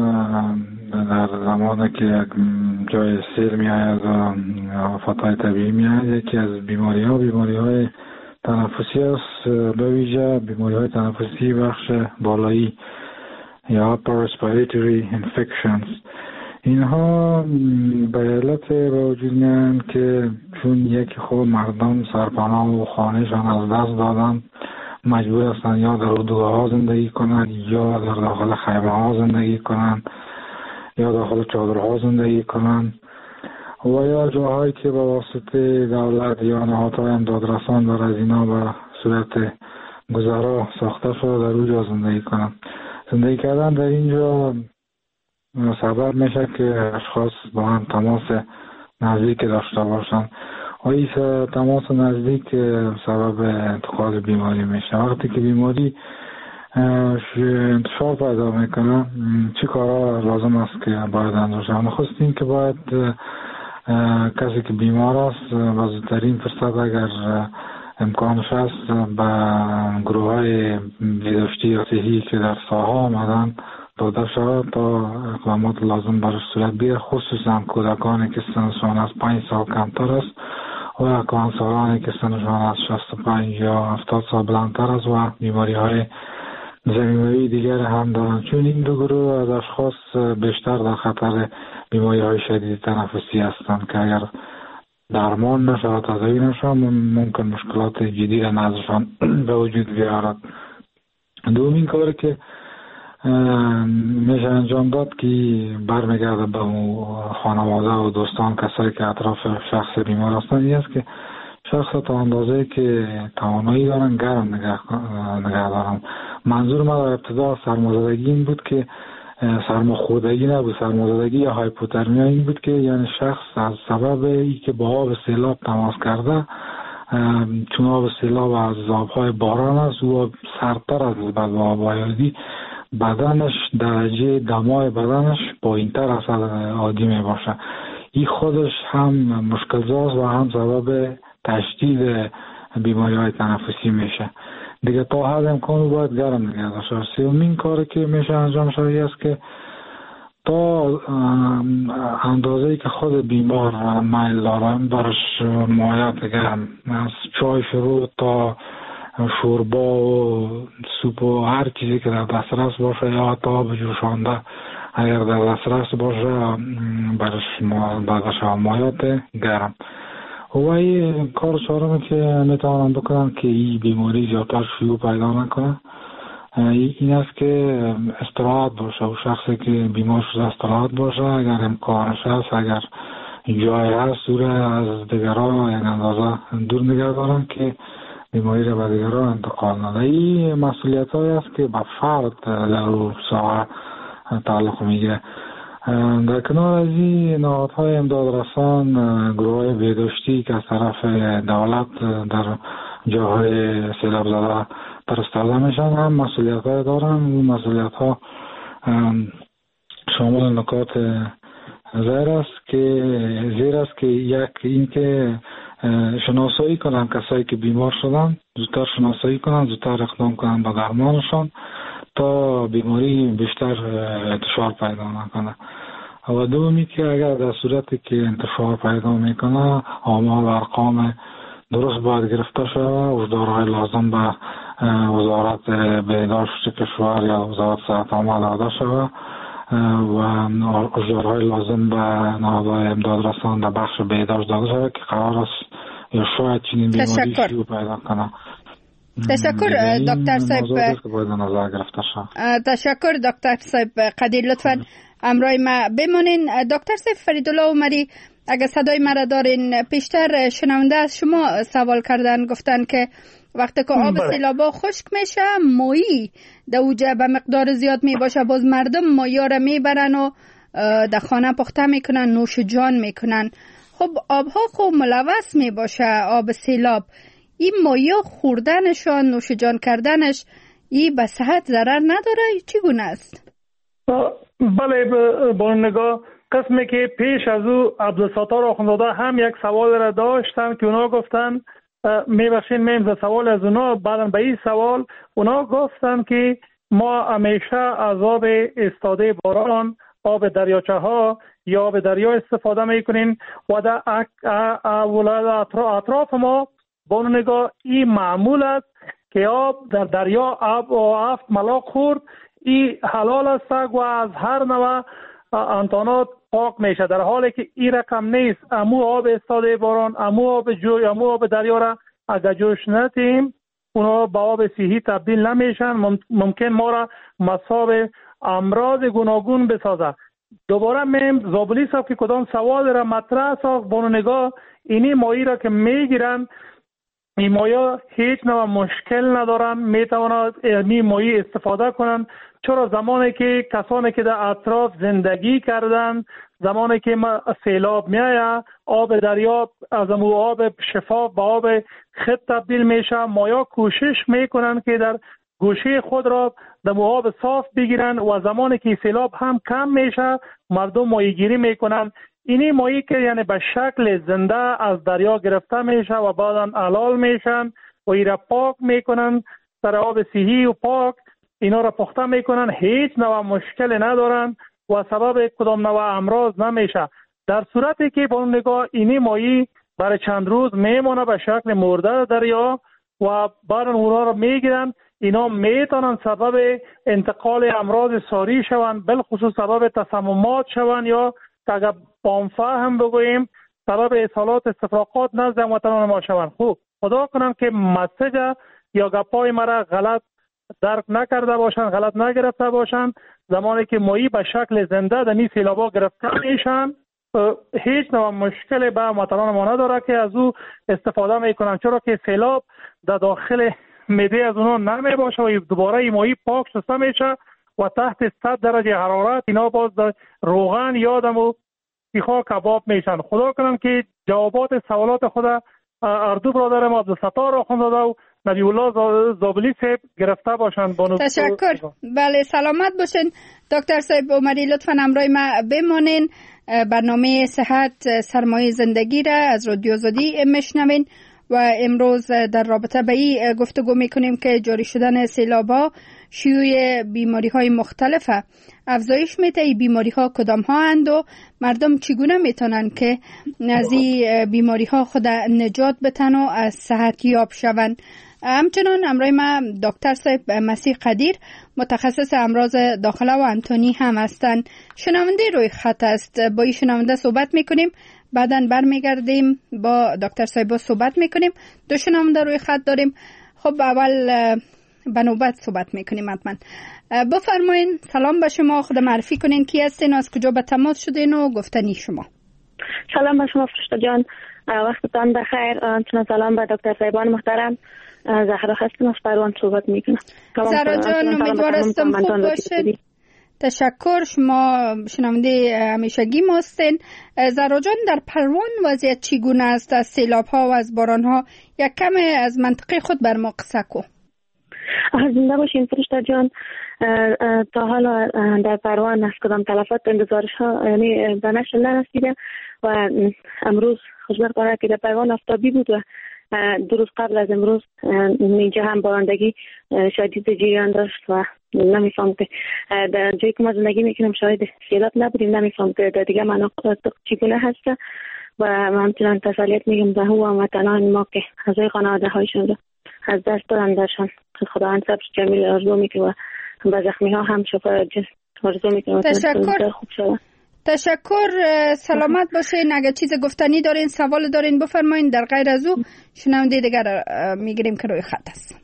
E: در زمانی که یک جای سیل می آید و آفاتهای طبیعی می آید، یکی از بیماری ها بیماری های تنفسی است، به ویژه بیماری های تنفسی بخش بالایی یا upper respiratory infections. اینها به علت به وجود میان که چون یکی خود مردم سرپناه و خانهشان از دست دادن، مجبور هستند یا در اردوگاه ها زندگی کنند یا در داخل خیمه ها زندگی کنند یا داخل چادرها زندگی کنند، و یا جاهایی که به واسطه دولت یا نهادهای امدادرسان بر از اینا به صورت گذرا ساخته شده در اونجا زندگی کنند. زندگی کردن در اینجا سبب میشه که اشخاص با هم تماس نزدیک داشته باشند و این تماس نزدیک سبب انتقال بیماری میشه. وقتی که بیماری انتشار پیدا میکنه، چه کارا لازم است که باید انجام شود؟ نخستین که باید کسی که بیمار است و زودترین فرصت اگر امکانش است به گروه های بهداشتی صحی که در ساحه آمدن داده شود تا اقدامات لازم برای صورت بگیرد، خصوصا کودکانی که سنشان از پنج سال کمتر است و کهنسالانی که سنشان از شصت و پنج یا هفتاد سال بلندتر است و بیماری های زمینوی دیگر هم دارند، چون این دو گروه از اشخاص بیشتر در خطر بیماری های شدید تنفسی هستند که اگر درمان نشود تداوی نشود ممکن مشکلات جدی را نزدشان به وجود بیارد. دومین کاری که میشه انجام داد که برمیگرده به خانواده و دوستان، کسایی که اطراف شخص بیمار هستند، این است که شخص تا اندازه که توانایی دارن گرم نگه, نگه دارن. منظور ما در ابتدا سرمازدگی این بود که سرماخوردگی نبود، سرمازدگی یا هایپوترمیا این بود که یعنی شخص از سبب ای که با آب سیلاب تماس کرده، چون آب سیلاب از آبهای باران است و سردتر از بعد آب یادی، بدنش درجه دمای بدنش پایین‌تر از عادی می باشه. این خودش هم مشکل زاست و هم سبب تشدید بیماری های تنفسی میشه. دیگه تا حد امکان باید گرم نگه داشته. سومین کاری که میشه انجام شده است که تا اندازه‌ای که خود بیمار میل داره برش مایعات گرم، از چای شروع تا شوربا و سوپ و هر چیزی که در دسترس باشه یا حتی آب جوشانده اگر در دسترس باشه برش برش مایعات گرم. و این کار چهارمی که میتوانم بکنم که این بیماری زیادتر شیوع پیدا نکنه این است که استراحت باشه و شخصی که بیمار شده استراحت باشه، اگر امکانش هست، اگر جای هست دور از دیگران یک اندازه دور نگه دارن که بیماری را به دیگران انتقال نده. این مسئولیت هایی است که به فرد در اون ساعه تعلق میگیره. در کنار از این نهادهای امدادرسان، گروه بهداشتی که از طرف دولت در جاهای سیلاب زده پرستارده میشن هم مسئولیت های دارن. اون مسئولیت ها شامل نکات زیر است که زیر است که یک این که شناسایی کنن کسایی که بیمار شدن، زودتر شناسایی کنن، زودتر اقدام کنن به درمانشان تا بیماری بیشتر انتشار پیدا نکنه. و دومی که اگر در صورتی که انتشار پیدا میکنه آمار و ارقام درست باید گرفته شود، هشدارهای لازم به وزارت بهداشت کشور یا وزارت صحت عامه داده شود و هشدارهای لازم به نهادهای امداد رسان در بخش بهداشت داده شود که قرار است یا شاید چنین بیماری شیوع پیدا کنه.
D: تشکر دکتر صاحب. تشکر دکتر صاحب قدیر. لطفاً امرای ما بمانین. دکتر صاحب فریدالله عمری، اگه صدای مرا دارین، پیشتر شنونده از شما سوال کردن، گفتن که وقتی که آب سیلابا خشک میشه مایی در اوجه به مقدار زیاد می باشه، باز مردم مایا را میبرن و در خانه پخته میکنن، نوش جان میکنن. خب آبها خوب ملوث می باشه، آب سیلاب، این مایا خوردنشان، نوش جان کردنش، این به صحت ضرر نداره؟ چگونه است؟
H: بله با نگاه قسمی که پیش از او عبدالستار آخوندزاده هم یک سوال را داشتن که اونا گفتن، میبخشین میم به سوال از اونا، بعدم به این سوال اونا گفتن که ما همیشه از آب استاده باران، آب دریاچه ها یا آب دریا استفاده میکنیم و در اطراف ما با نگاه این معمول است که آب در دریا آب و افت ملاق خورد، این حلال است و از هر نوع انتانات پاک میشه، در حالی که این رقم نیست. امو آب استاده باران، امو آب جوی، امو آب دریا را اگر جوش ندیم اونا به آب صحی تبدیل نمیشن، ممکن ما را مصاب امراض گوناگون بسازه. دوباره میم زابلی صاحب که کدام سوال را مطرح ساخت، با نگاه اینی مایی را که میگیرن، این مایا هیچ نوع مشکل ندارن، میتوانند این مایی استفاده کنن. چرا زمانی که کسانی که در اطراف زندگی کردن، زمانی که سیلاب میایه، آب دریا از امو آب شفاف به آب خط تبدیل میشه، مایا کوشش میکنن که در گوشه خود را در آب صاف بگیرن و زمانی که سیلاب هم کم میشه مردم ماهیگیری میکنن. اینی ماهی که یعنی به شکل زنده از دریا گرفته میشه و بعدا حلال میشن و ایرا پاک میکنن، در آب صحی و پاک اینا را پخته میکنن، هیچ نوع مشکل ندارن و سبب کدام نوع امراض نمیشه. در صورتی که با نگاه اینی ماهی برای چند روز میمونه به شکل مرده دریا و بعد اونا را میگیرن، اینا میتونن سبب انتقال امراض ساری شوند، بالخصوص سبب تسممات شوند یا اگر بانفه هم بگوییم سبب اصالات استفراغات نزد هموطنان ما شوند. خوب خدا کنم که مسیج یا گپای مرا غلط درک نکرده باشند، غلط نگرفته باشند. زمانی که ماهی به شکل زنده در این سیلابا گرفته میشن هیچ نوع مشکل به هموطنان ما نداره که از او استفاده میکنن، چرا که سیلاب در داخل معده از اونها نمی باشه و دوباره این ماهی پاک شسته میشه و تحت صد درجه حرارت اینا باز در روغن یادم و سیخا کباب میشن. خدا کنم که جوابات سوالات خود اردو برادر ما عبدالستار آخوندزاده و نبی الله زابلی صاحب گرفته باشند.
D: تشکر. بله سلامت باشین دکتر صاحب عمری. لطفا همراه ما بمانین. برنامه صحت سرمایه زندگی را از رادیو آزادی میشنوین و امروز در رابطه به این گفتگو میکنیم که جاری شدن سیلاب‌ها شیوع بیماری‌های مختلفه افزایش میده. این بیماری‌ها کدام ها اند و مردم چگونه میتونن که از این بیماری‌ها خود نجات بتن و از صحت یاب شوند؟ همچنان امروز ما دکتر صاحب مسیح قدیر متخصص امراض داخله و انتونی هم هستند. شنونده روی خط است، با این شنونده صحبت میکنیم، بعداً برمیگردیم با دکتر صاحب صحبت میکنیم. دو شنونده روی خط داریم. خب اول به نوبت صحبت میکنیم. حتما بفرمایین. سلام به شما، خود معرفی کنین کی هستین، از کجا به تماس شدین و گفتنی شما.
K: سلام به شما فرشته جان، وقتتان بخیر. چون سلام به دکتر صاحبان محترم. زهرا هستم از پروان صحبت میکنم.
D: زهرا جان امیدوار هستم خوب باشین. تشکر. شما شنونده همیشگی ما هستین. زهرا جان در پروان وضعیت چگونه است؟ از سیلاب ها و از باران ها یک کم از منطقه خود بر ما قصه کو.
K: زنده باشین فرشته جان. تا حالا در پروان از کدام تلفات انتظارش ها یعنی به نشر نرسیده و امروز خوشبختانه که در پروان آفتابی بود و دو روز قبل از امروز اینجا هم بارندگی شدید جریان داشت و نمیفهم که در جایی که ما زندگی میکنم شاید سیلاب نبودیم، نمیفهم که در دیگه مناطق چگونه هست و همچنان تسلیت میگم به هو هموطنان ما که اعضای خانواده هایشون رو از دست دادن درشان خداوند صبر جمیل آرزو میکنه و به زخمی ها هم شفا آرزو میکنه.
D: تشکر.
K: خوب شود.
D: تشکر. سلامت باشین. اگر چیز گفتنی دارین، سوال دارین بفرمایین. در غیر از او شنونده دیگر میگیریم که روی خط است.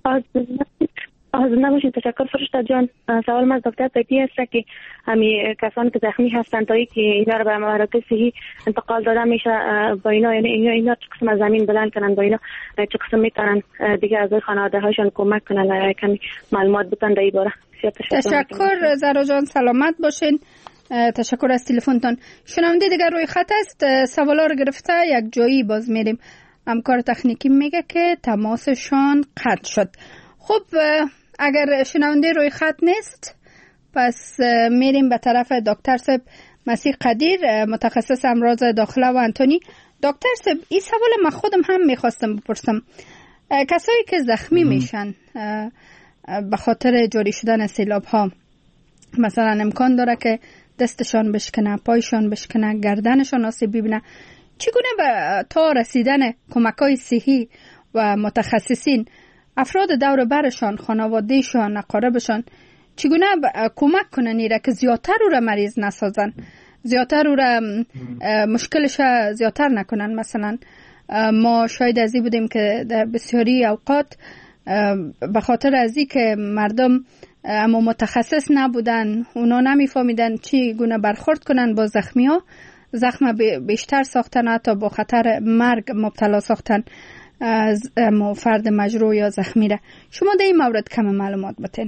K: حاضر نباشید. تشکر فرشته جان. سوال من از دکتر پیپی است که همی کسانی که زخمی هستند تا که اینا رو به مراکز صحی انتقال داده میشه با اینا، یعنی اینا اینا چه قسم از زمین بلند کنن، با اینا چه قسم میتونن دیگه از خانواده هاشون کمک کنن، کمی معلومات بدن در این باره.
D: تشکر زهرا جان. سلامت باشین. تشکر از تلفنتون. شنونده دیگر روی خط است. سوالا رو گرفته یک جایی باز میریم. همکار تکنیکی میگه که تماسشان قطع شد. خب اگر شنونده روی خط نیست پس میریم به طرف دکتر صاحب مسیح قدیر، متخصص امراض داخله و انتونی. دکتر صاحب این سوال من خودم هم میخواستم بپرسم. کسایی که زخمی میشن به خاطر جاری شدن سیلاب ها، مثلا امکان داره که دستشان بشکنه، پایشان بشکنه، گردنشان آسیب ببینه، چگونه به تا رسیدن کمک‌های صحی و متخصصین افراد دور برشان، خانوادهشان، اقاربشان چگونه کمک کنن ایره که زیادتر او را مریض نسازن، زیادتر او را مشکلش زیادتر نکنن. مثلا ما شاید ازی بودیم که در بسیاری اوقات به خاطر ازی که مردم اما متخصص نبودن، اونا نمیفهمیدن چی گونه برخورد کنن با زخمی ها، زخم بیشتر ساختن، حتی با خطر مرگ مبتلا ساختن از فرد مجروح یا زخمی را. شما در این مورد کم معلومات بتین.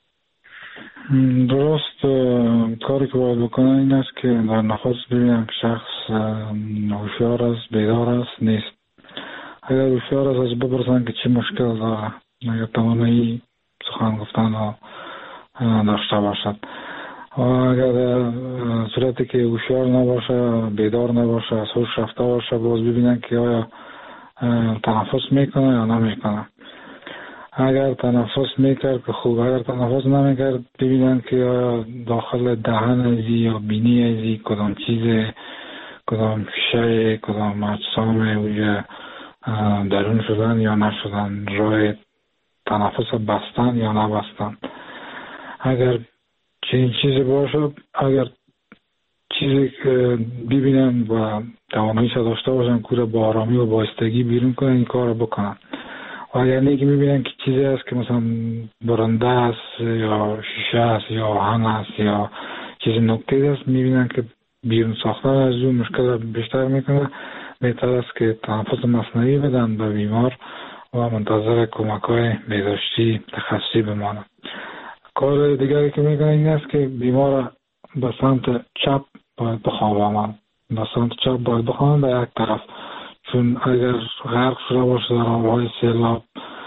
E: درست. کاری که باید بکنن این است که در نخست ببینن که شخص هوشیار است، بیدار است، نیست. اگر هوشیار است از بپرسن که چی مشکل داره، اگر توانایی سخن گفتن داشته باشد. و اگر صورتی که هوشیار نباشه، بیدار نباشه، از هوش رفته باشه، باز ببینن که آیا تنفس میکنه یا نمیکنه. اگر تنفس میکرد که خوب، اگر تنفس نمیکرد ببینن که آیا داخل دهن ازی یا بینی ازی کدام چیز، کدام شی، کدام اجسام اوجه درون شدن یا نشدن، راه تنفس بستن یا نبستن. اگر چنین چیزی باشه، اگر چیزی که ببینن و تواناییش داشته باشن که با آرامی و بایستگی بیرون کنن، این کار رو بکنن. و اگر نیکی میبینن که چیزی است که مثلا برنده است یا شیشه است یا آهن است یا چیزی نکته است، میبینن که بیرون ساختن از اون مشکل بیشتر میکنه، بهتر است که تنفس مصنوعی بدن به بیمار و منتظر کمک‌های بهداشتی تخصصی بمانند. کار دیگری که میکنه این است که بیمار به سمت چپ باید بخوابانند، به سمت چپ باید بخوابانند به یک طرف، چون اگر غرق شده باشه در آبهای سیلاب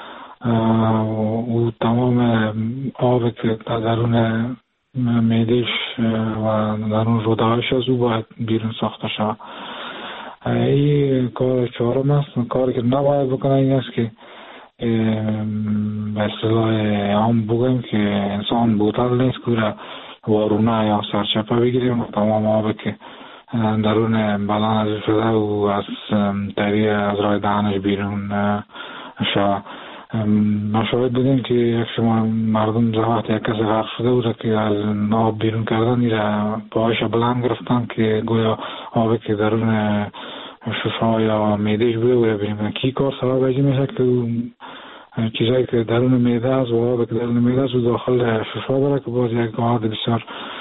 E: او تمام آب که در درون معده‌اش و درون روده‌هاش از او باید بیرون ساخته شود. این کار چهارم است. کاری که نباید بکنه این است که به اصطلاح عام بگیم که انسان بوتل نیست که وارونه یا سرچپه بگیریم و تمام آب که درون بدن از شده و از طریق از راه دهنش بیرون شود. ما شاید دیدیم که یک شما مردم در وقت یک کسی غرق شده بود که از آب بیرون کردن ایره پاهاش بلند گرفتن که گویا آبی که درون ششا یا معدهش بوده و ببینیم کی کار سبب ازی میشه که چیزایی که درون معده است و آبی که درون معده است و داخل ششا داره که باز یک آب بسیار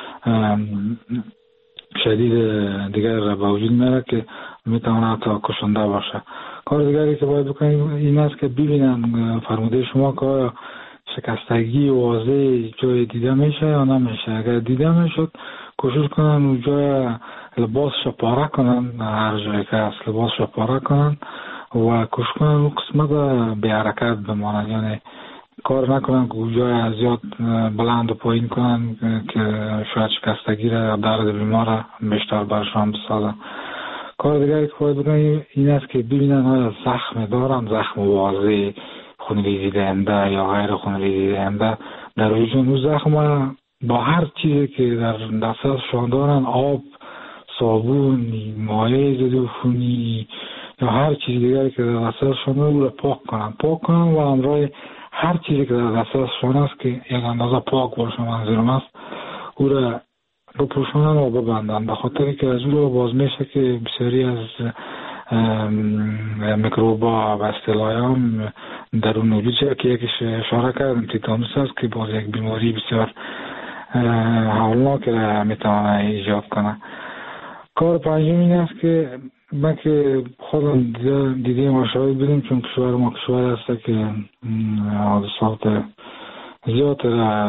E: شدید دیگر به وجود میاره که میتونه حتی کشنده باشه. کار دیگری که باید بکنیم این است که ببینن فرموده شما که آیا شکستگی واضح جای دیده میشه یا نمیشه. اگر دیده میشد کوشش کنن اونجا لباسش پاره کنن، هر جایی که هست لباسش پاره کنن و کوشش کنن اون قسمت به حرکت بمانن، یعنی کار نکنن گوجای زیاد بلند و پایین کنن که شاید شکستگی را درد بیمار بیشتر برشان بسازن. کار دیگری که باید بکنن این است که ببینن آیا زخم دارن، زخم واضح، خونریزی دهنده یا غیر خونریزی دهنده در وجود اون زخم با هر چیزی که در دسترسشان دارن، آب، صابون، مایع ضد عفونی یا هر چیز دیگری که در دسترسشان دارن او را پاک کنن پاک کنن و همراه هر چیزی که در دسترسشان است که یک اندازه پاک باشه منظورم است او را بپوشونن و ببندن، به خاطر که از او را باز میشه که بسیاری از میکروبا و اصطلاحاً در اون وجود که یکیش اشاره کردم تیتانوس است که باز یک بیماری بسیار هولناک را میتونه ایجاد کنه. کار پنجم این است که من که خودم دیدیم و شاهد بودیم، چون کشور ما کشور است که حادثات زیاد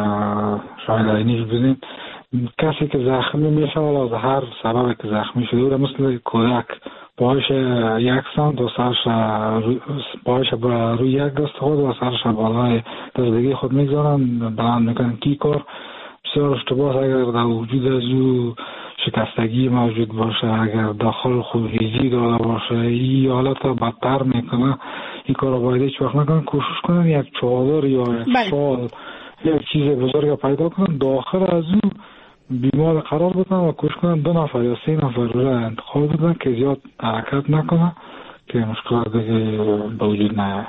E: شاهد اینیش بودیم، کسی که زخمی میشه ولی از هر سبب که زخمی شده او را مثل کودک پایش یک سانت و سرش پایش روی یک دست خود و سرش بالای دستگی خود میگذارن بلند میکنن. کی کار بسیار اشتباه، اگر در وجود از او شکستگی موجود باشه، اگر داخل خونریزی داده باشه، این حالت بدتر میکنه. این کار رو باید هیچ وقت نکنن. کوشش کنن یک چادر یا یک شال یک چیز بزرگ پیدا کنن، داخل از او بیمار قرار بدن و کوشش کنن دو نفر یا سه نفر رو انتخاب بدن که زیاد حرکت نکنه که مشکلات دیگه به وجود نیاد.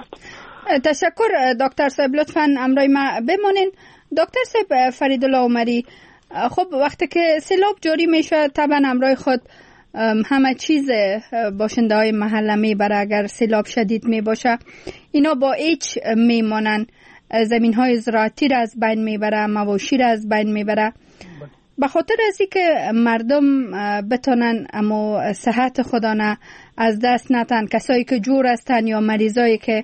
D: تشکر دکتر صاحب، لطفاً امرای ما بمونین. دکتر صاحب فریدالله عمری، خب وقتی که سیلاب جاری میشه طبعا امرای خود همه چیز باشنده های محله میبره. اگر سیلاب شدید میباشه اینا با ایچ میمانن، زمین های زراعتی را از بین میبره، مواشی را از بین میبره. به خاطر ازی که مردم بتونن اما صحت خودانه از دست نتن، کسایی که جور هستن یا مریضایی که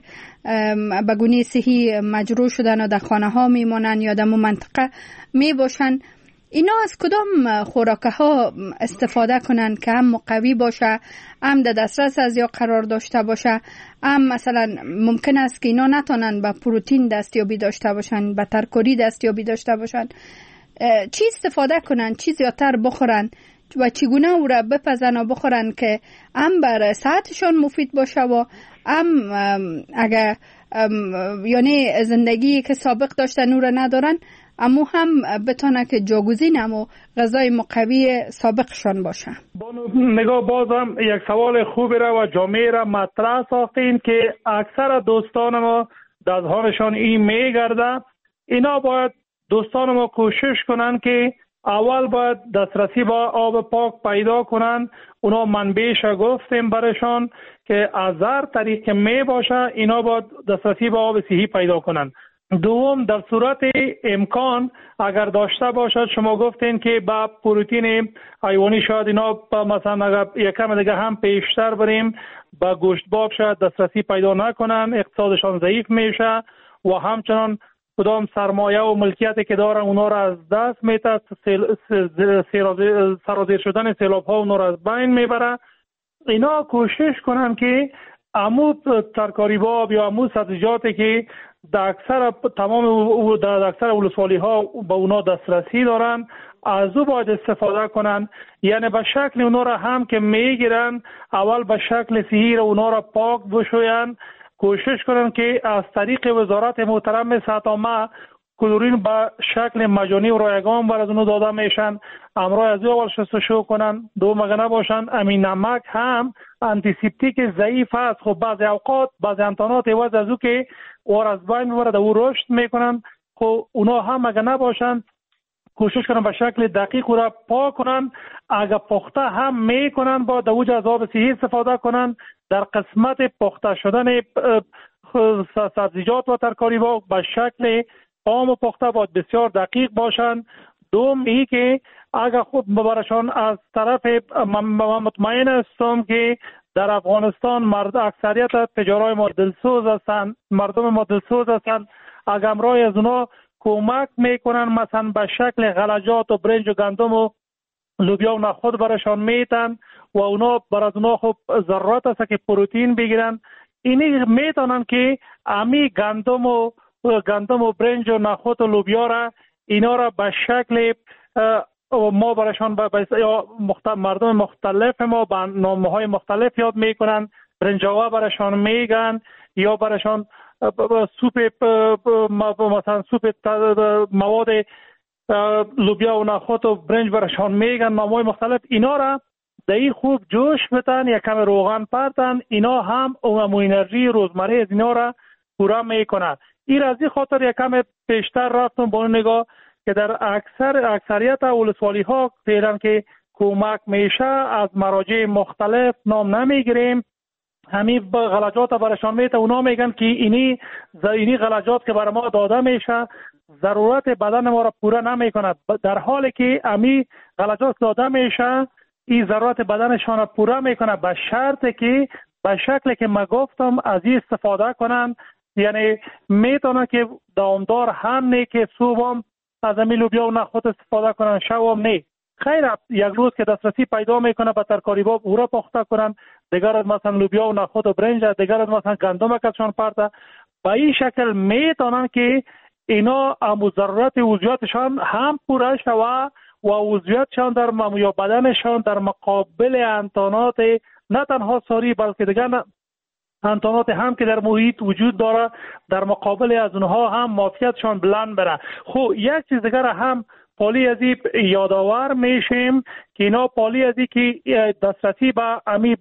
D: به گونه صحی مجروح شدن و در خانه ها میمونن یا در منطقه میباشن، اینا از کدام خوراکه ها استفاده کنن که هم مقوی باشه، هم در دسترس از یا قرار داشته باشه، هم مثلا ممکن است که اینا نتونن به پروتئین دستیابی داشته باشن، به ترکاری دستیابی داشته باشن. چی استفاده کنن، چی زیادتر بخورن و چگونه او را بپزن و بخورن که هم بر صحتشان مفید باشه و هم اگر یعنی زندگی که سابق داشتن او را ندارن اما هم بتونه که جاگزین و غذای مقوی سابقشان باشه.
H: نگاه بازم یک سوال خوبی را و جامعه را مطرح ساختین که اکثر دوستان ما دستهانشان این میگرده. اینا باید دوستان ما کوشش کنن که اول باید دسترسی با آب پاک پیدا کنن. اونا منبعش گفتیم برشان که از هر طریق می باشه اینا باید دسترسی با آب صحی پیدا کنن. دوم، در صورت امکان اگر داشته باشد، شما گفتین که با پروتئین حیوانی شاید اینا مثلا اگر یکم دیگه هم پیشتر بریم با گوشت باب شاید دسترسی پیدا نکنن، اقتصادشان ضعیف میشه و همچنان کدام سرمایه و ملکیتی که دارن اونا را از دست میده، سرازیر شدن سیلاب ها اونا را از بین میبره. اینا کوشش کنن که امو ترکاری باب یا امو سبزیجاتی که در اکثر تمام در اکثر ولسوالی ها به اونا دسترسی دارن از او باید استفاده کنن. یعنی به شکل اونا را هم که میگیرن اول به شکل صحیح اونا را پاک بشوین، کوشش کنن که از طریق وزارت محترم صحت عامه کلورین به شکل مجانی و رایگان بر از اونو داده میشن، امرای از اول شستشو کنن. دو مگه نباشن امین نمک هم انتیسپتیک ضعیف است. خب بعضی اوقات بعضی امتحانات عوض از او که اور از بین میبرد او رشد میکنن، خب اونا هم مگه نباشن کوشش کنن به شکل دقیق او را پاک کنن. اگر پخته هم میکنن با دوج از آب صحی استفاده کنن. در قسمت پخته شدن سبزیجات و ترکاری با به شکل عام و پخته باید بسیار دقیق باشند. دوم ای که اگر خود برشان از طرف مطمئن هستم که در افغانستان مرد اکثریت تجارای ما دلسوز هستند، مردم ما دلسوز هستند. اگر امرای از اونا کمک میکنن مثلا به شکل غلجات و برنج و گندم و لوبیا و نخود برشان میتن و اونا بر از اونا خب ضرورت است که پروتئین بگیرن. اینی میتونن که امی گندم و گندم و برنج و نخود و لوبیا را اینا را به شکل ما برایشان یا مردم مختلف ما به نامه‌های مختلف یاد میکنن. برنجاوا برایشان میگن یا برایشان سوپ مثلا سوپ مواد لوبیا و نخود و برنج برایشان میگن نامه‌های مختلف. اینا را در این خوب جوش بتن یا کم روغن پرتن، اینا هم اون انرژی روزمره از اینا را پورا میکنه. این از این خاطر یک کم پیشتر رفتم با نگاه که در اکثر اکثریت ولسوالی ها فعلا که کمک میشه از مراجع مختلف نام نمیگیریم. همین غلجات برشان میته، اونا میگن که اینی اینی غلجات که برای ما داده میشه ضرورت بدن ما را پورا نمیکنه، در حالی که امی غلجات داده میشه این ضرورت بدنشان را پورا میکنه به شرطی که به شکلی که ما گفتم از این استفاده کنن. یعنی میتونه که دامدار هم نه که صبح از امی لوبیا و نخود استفاده کنن، شب نه. خیر یک روز که دسترسی پیدا میکنه به ترکاری باب او را پخته کنن، دیگر از مثلا لوبیا و نخود و برنج، دیگر از مثلا گندم کشان پرته. به این شکل میتونن که اینا امو ضرورت عضویتشان هم پوره شوه و عضویتشان در یا بدنشان در مقابل انتانات نه تنها ساری بلکه دیگر انتانات هم که در محیط وجود داره در مقابل از اونها هم معافیتشان بلند بره. خب یک چیز دیگر هم پالی از این یادآور میشیم که اینا پالی از این که دسترسی به امی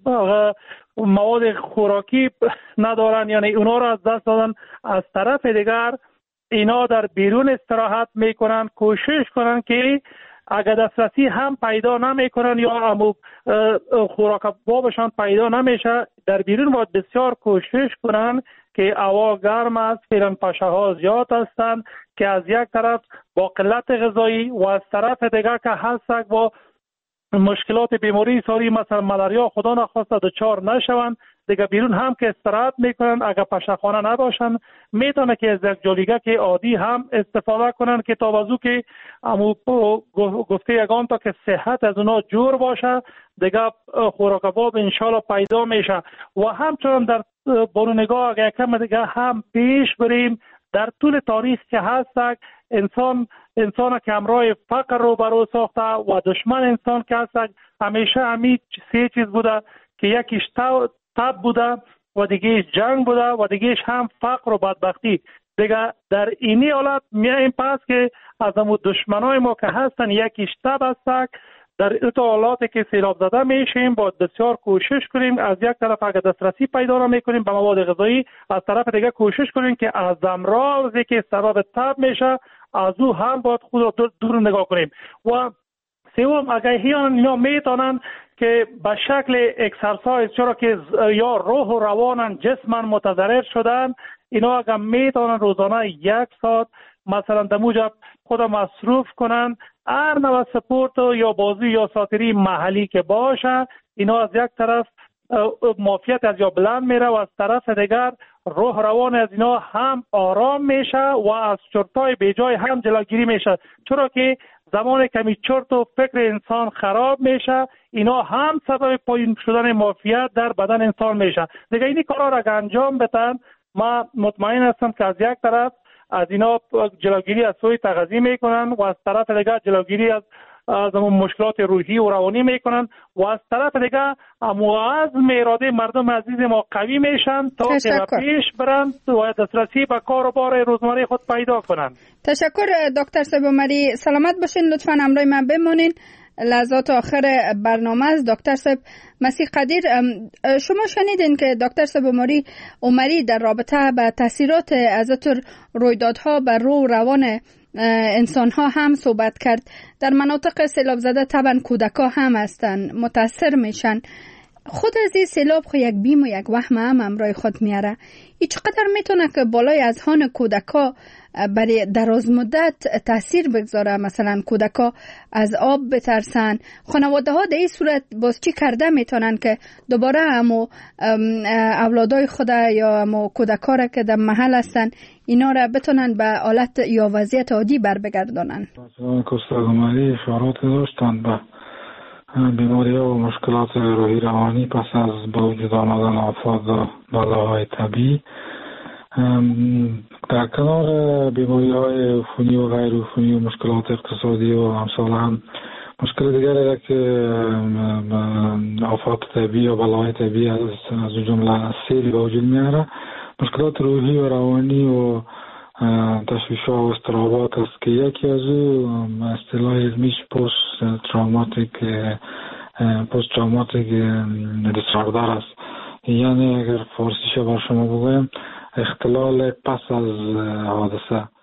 H: مواد خوراکی ندارن، یعنی اونا را از دست دادن. از طرف دیگر اینا در بیرون استراحت میکنن، کوشش کنن که اگر دسترسی هم پیدا نمیکنن یا امو خوراک بابشان پیدا نمیشه در بیرون باید بسیار کوشش کنن که هوا گرم است، فعلا پشه ها زیاد هستند که از یک طرف با قلت غذایی و از طرف دیگر که هستند با مشکلات بیماری ساری مثلا ملاریا خدا نخواسته دچار نشوند. دیگه بیرون هم که استراحت میکنن اگر پشه خانه نباشن میتونه که از یک جالیگه که عادی هم استفاده کنن که تا وضو که امو گفته یگان تا که صحت از اونا جور باشه دیگه خوراک باب انشالله پیدا میشه. و همچنان در برونگاه اگر کم دیگه هم پیش بریم در طول تاریخ که هست انسان انسان که همراه فقر رو برو ساخته و دشمن انسان که هست همیشه همین سه چیز بوده که یکیش تب بوده و دیگه جنگ بوده و دیگهش هم فقر و بدبختی. دیگه در اینی حالت میایم پس که از همون دشمنای ما که هستن یکیش تب هست. در این حالاتی که سیلاب زده میشیم باید بسیار کوشش کنیم از یک طرف اگر دسترسی پیدا نمیکنیم به مواد غذایی، از طرف دیگه کوشش کنیم که از امراضی که سبب تب میشه از او هم باید خود را دور, دور نگاه کنیم. و سوم اگر اینا میتونن که به شکل اکسرسایز چرا که یا روح و روانن جسمن متضرر شدن اینا اگر میتونن روزانه یک ساعت مثلا در موجب خود مصروف کنن هر نوع سپورت یا بازی یا ساتری محلی که باشه اینا از یک طرف معافیت از یا بلند میره و از طرف دیگر روح روان از اینا هم آرام میشه و از چرتای بیجای هم جلوگیری میشه. چرا که زمان کمی چرت و فکر انسان خراب میشه اینا هم سبب پایین شدن معافیت در بدن انسان میشه. دیگه اینی کارا را انجام بدن ما مطمئن هستم که از یک طرف از اینا جلوگیری از سوی تغذیه میکنن و از طرف دیگه جلوگیری از از مشکلات روحی و روانی میکنن و از طرف دیگه عزم اراده مردم عزیز ما قوی میشن تا که پیش برند و دسترسی به کار و بار روزمره خود پیدا کنن.
D: تشکر دکتر صاحب عمری، سلامت باشین، لطفاً همراه من بمانین. لحظات آخر برنامه از دکتر صاحب مسیح قدیر، شما شنیدین که دکتر صاحب عمری عمری در رابطه با تاثیرات از رویدادها بر روح و روان انسان ها هم صحبت کرد. در مناطق سیلاب زده طبعا کودکا هم هستن متاثر میشن. خود از این سیلاب خو یک بیم و یک وهم هم همراه خود میاره. ای چقدر میتونه که بالای اذهان کودکا برای دراز مدت تاثیر بگذاره؟ مثلا کودکا از آب بترسن، خانواده ها در این صورت باز چی کرده میتونن که دوباره همو اولادای خود یا همو کودکا را که در محل هستن اینا را بتونن به حالت یا وضعیت عادی بر بگردانن؟
E: کستگماری اشارات داشتن به بیماری ها و مشکلات روحی روانی پس از با وجود آمدن آفات و بلاهای طبیعی. در کنار بیماری های عفونی و غیر عفونی و مشکلات اقتصادی و امثال هم مشکل دیگری که آفات طبیعی و بلای طبیعی از جمله سیل به وجود میاره مشکلات روحی و روانی و تشویش‌ها و اضطرابات است که یکی از او اصطلاح علمیش پست تروماتیک پست تروماتیک دیسوردر است. یعنی اگر فارسیش بر شما بگویم اختلال پس از حادثه.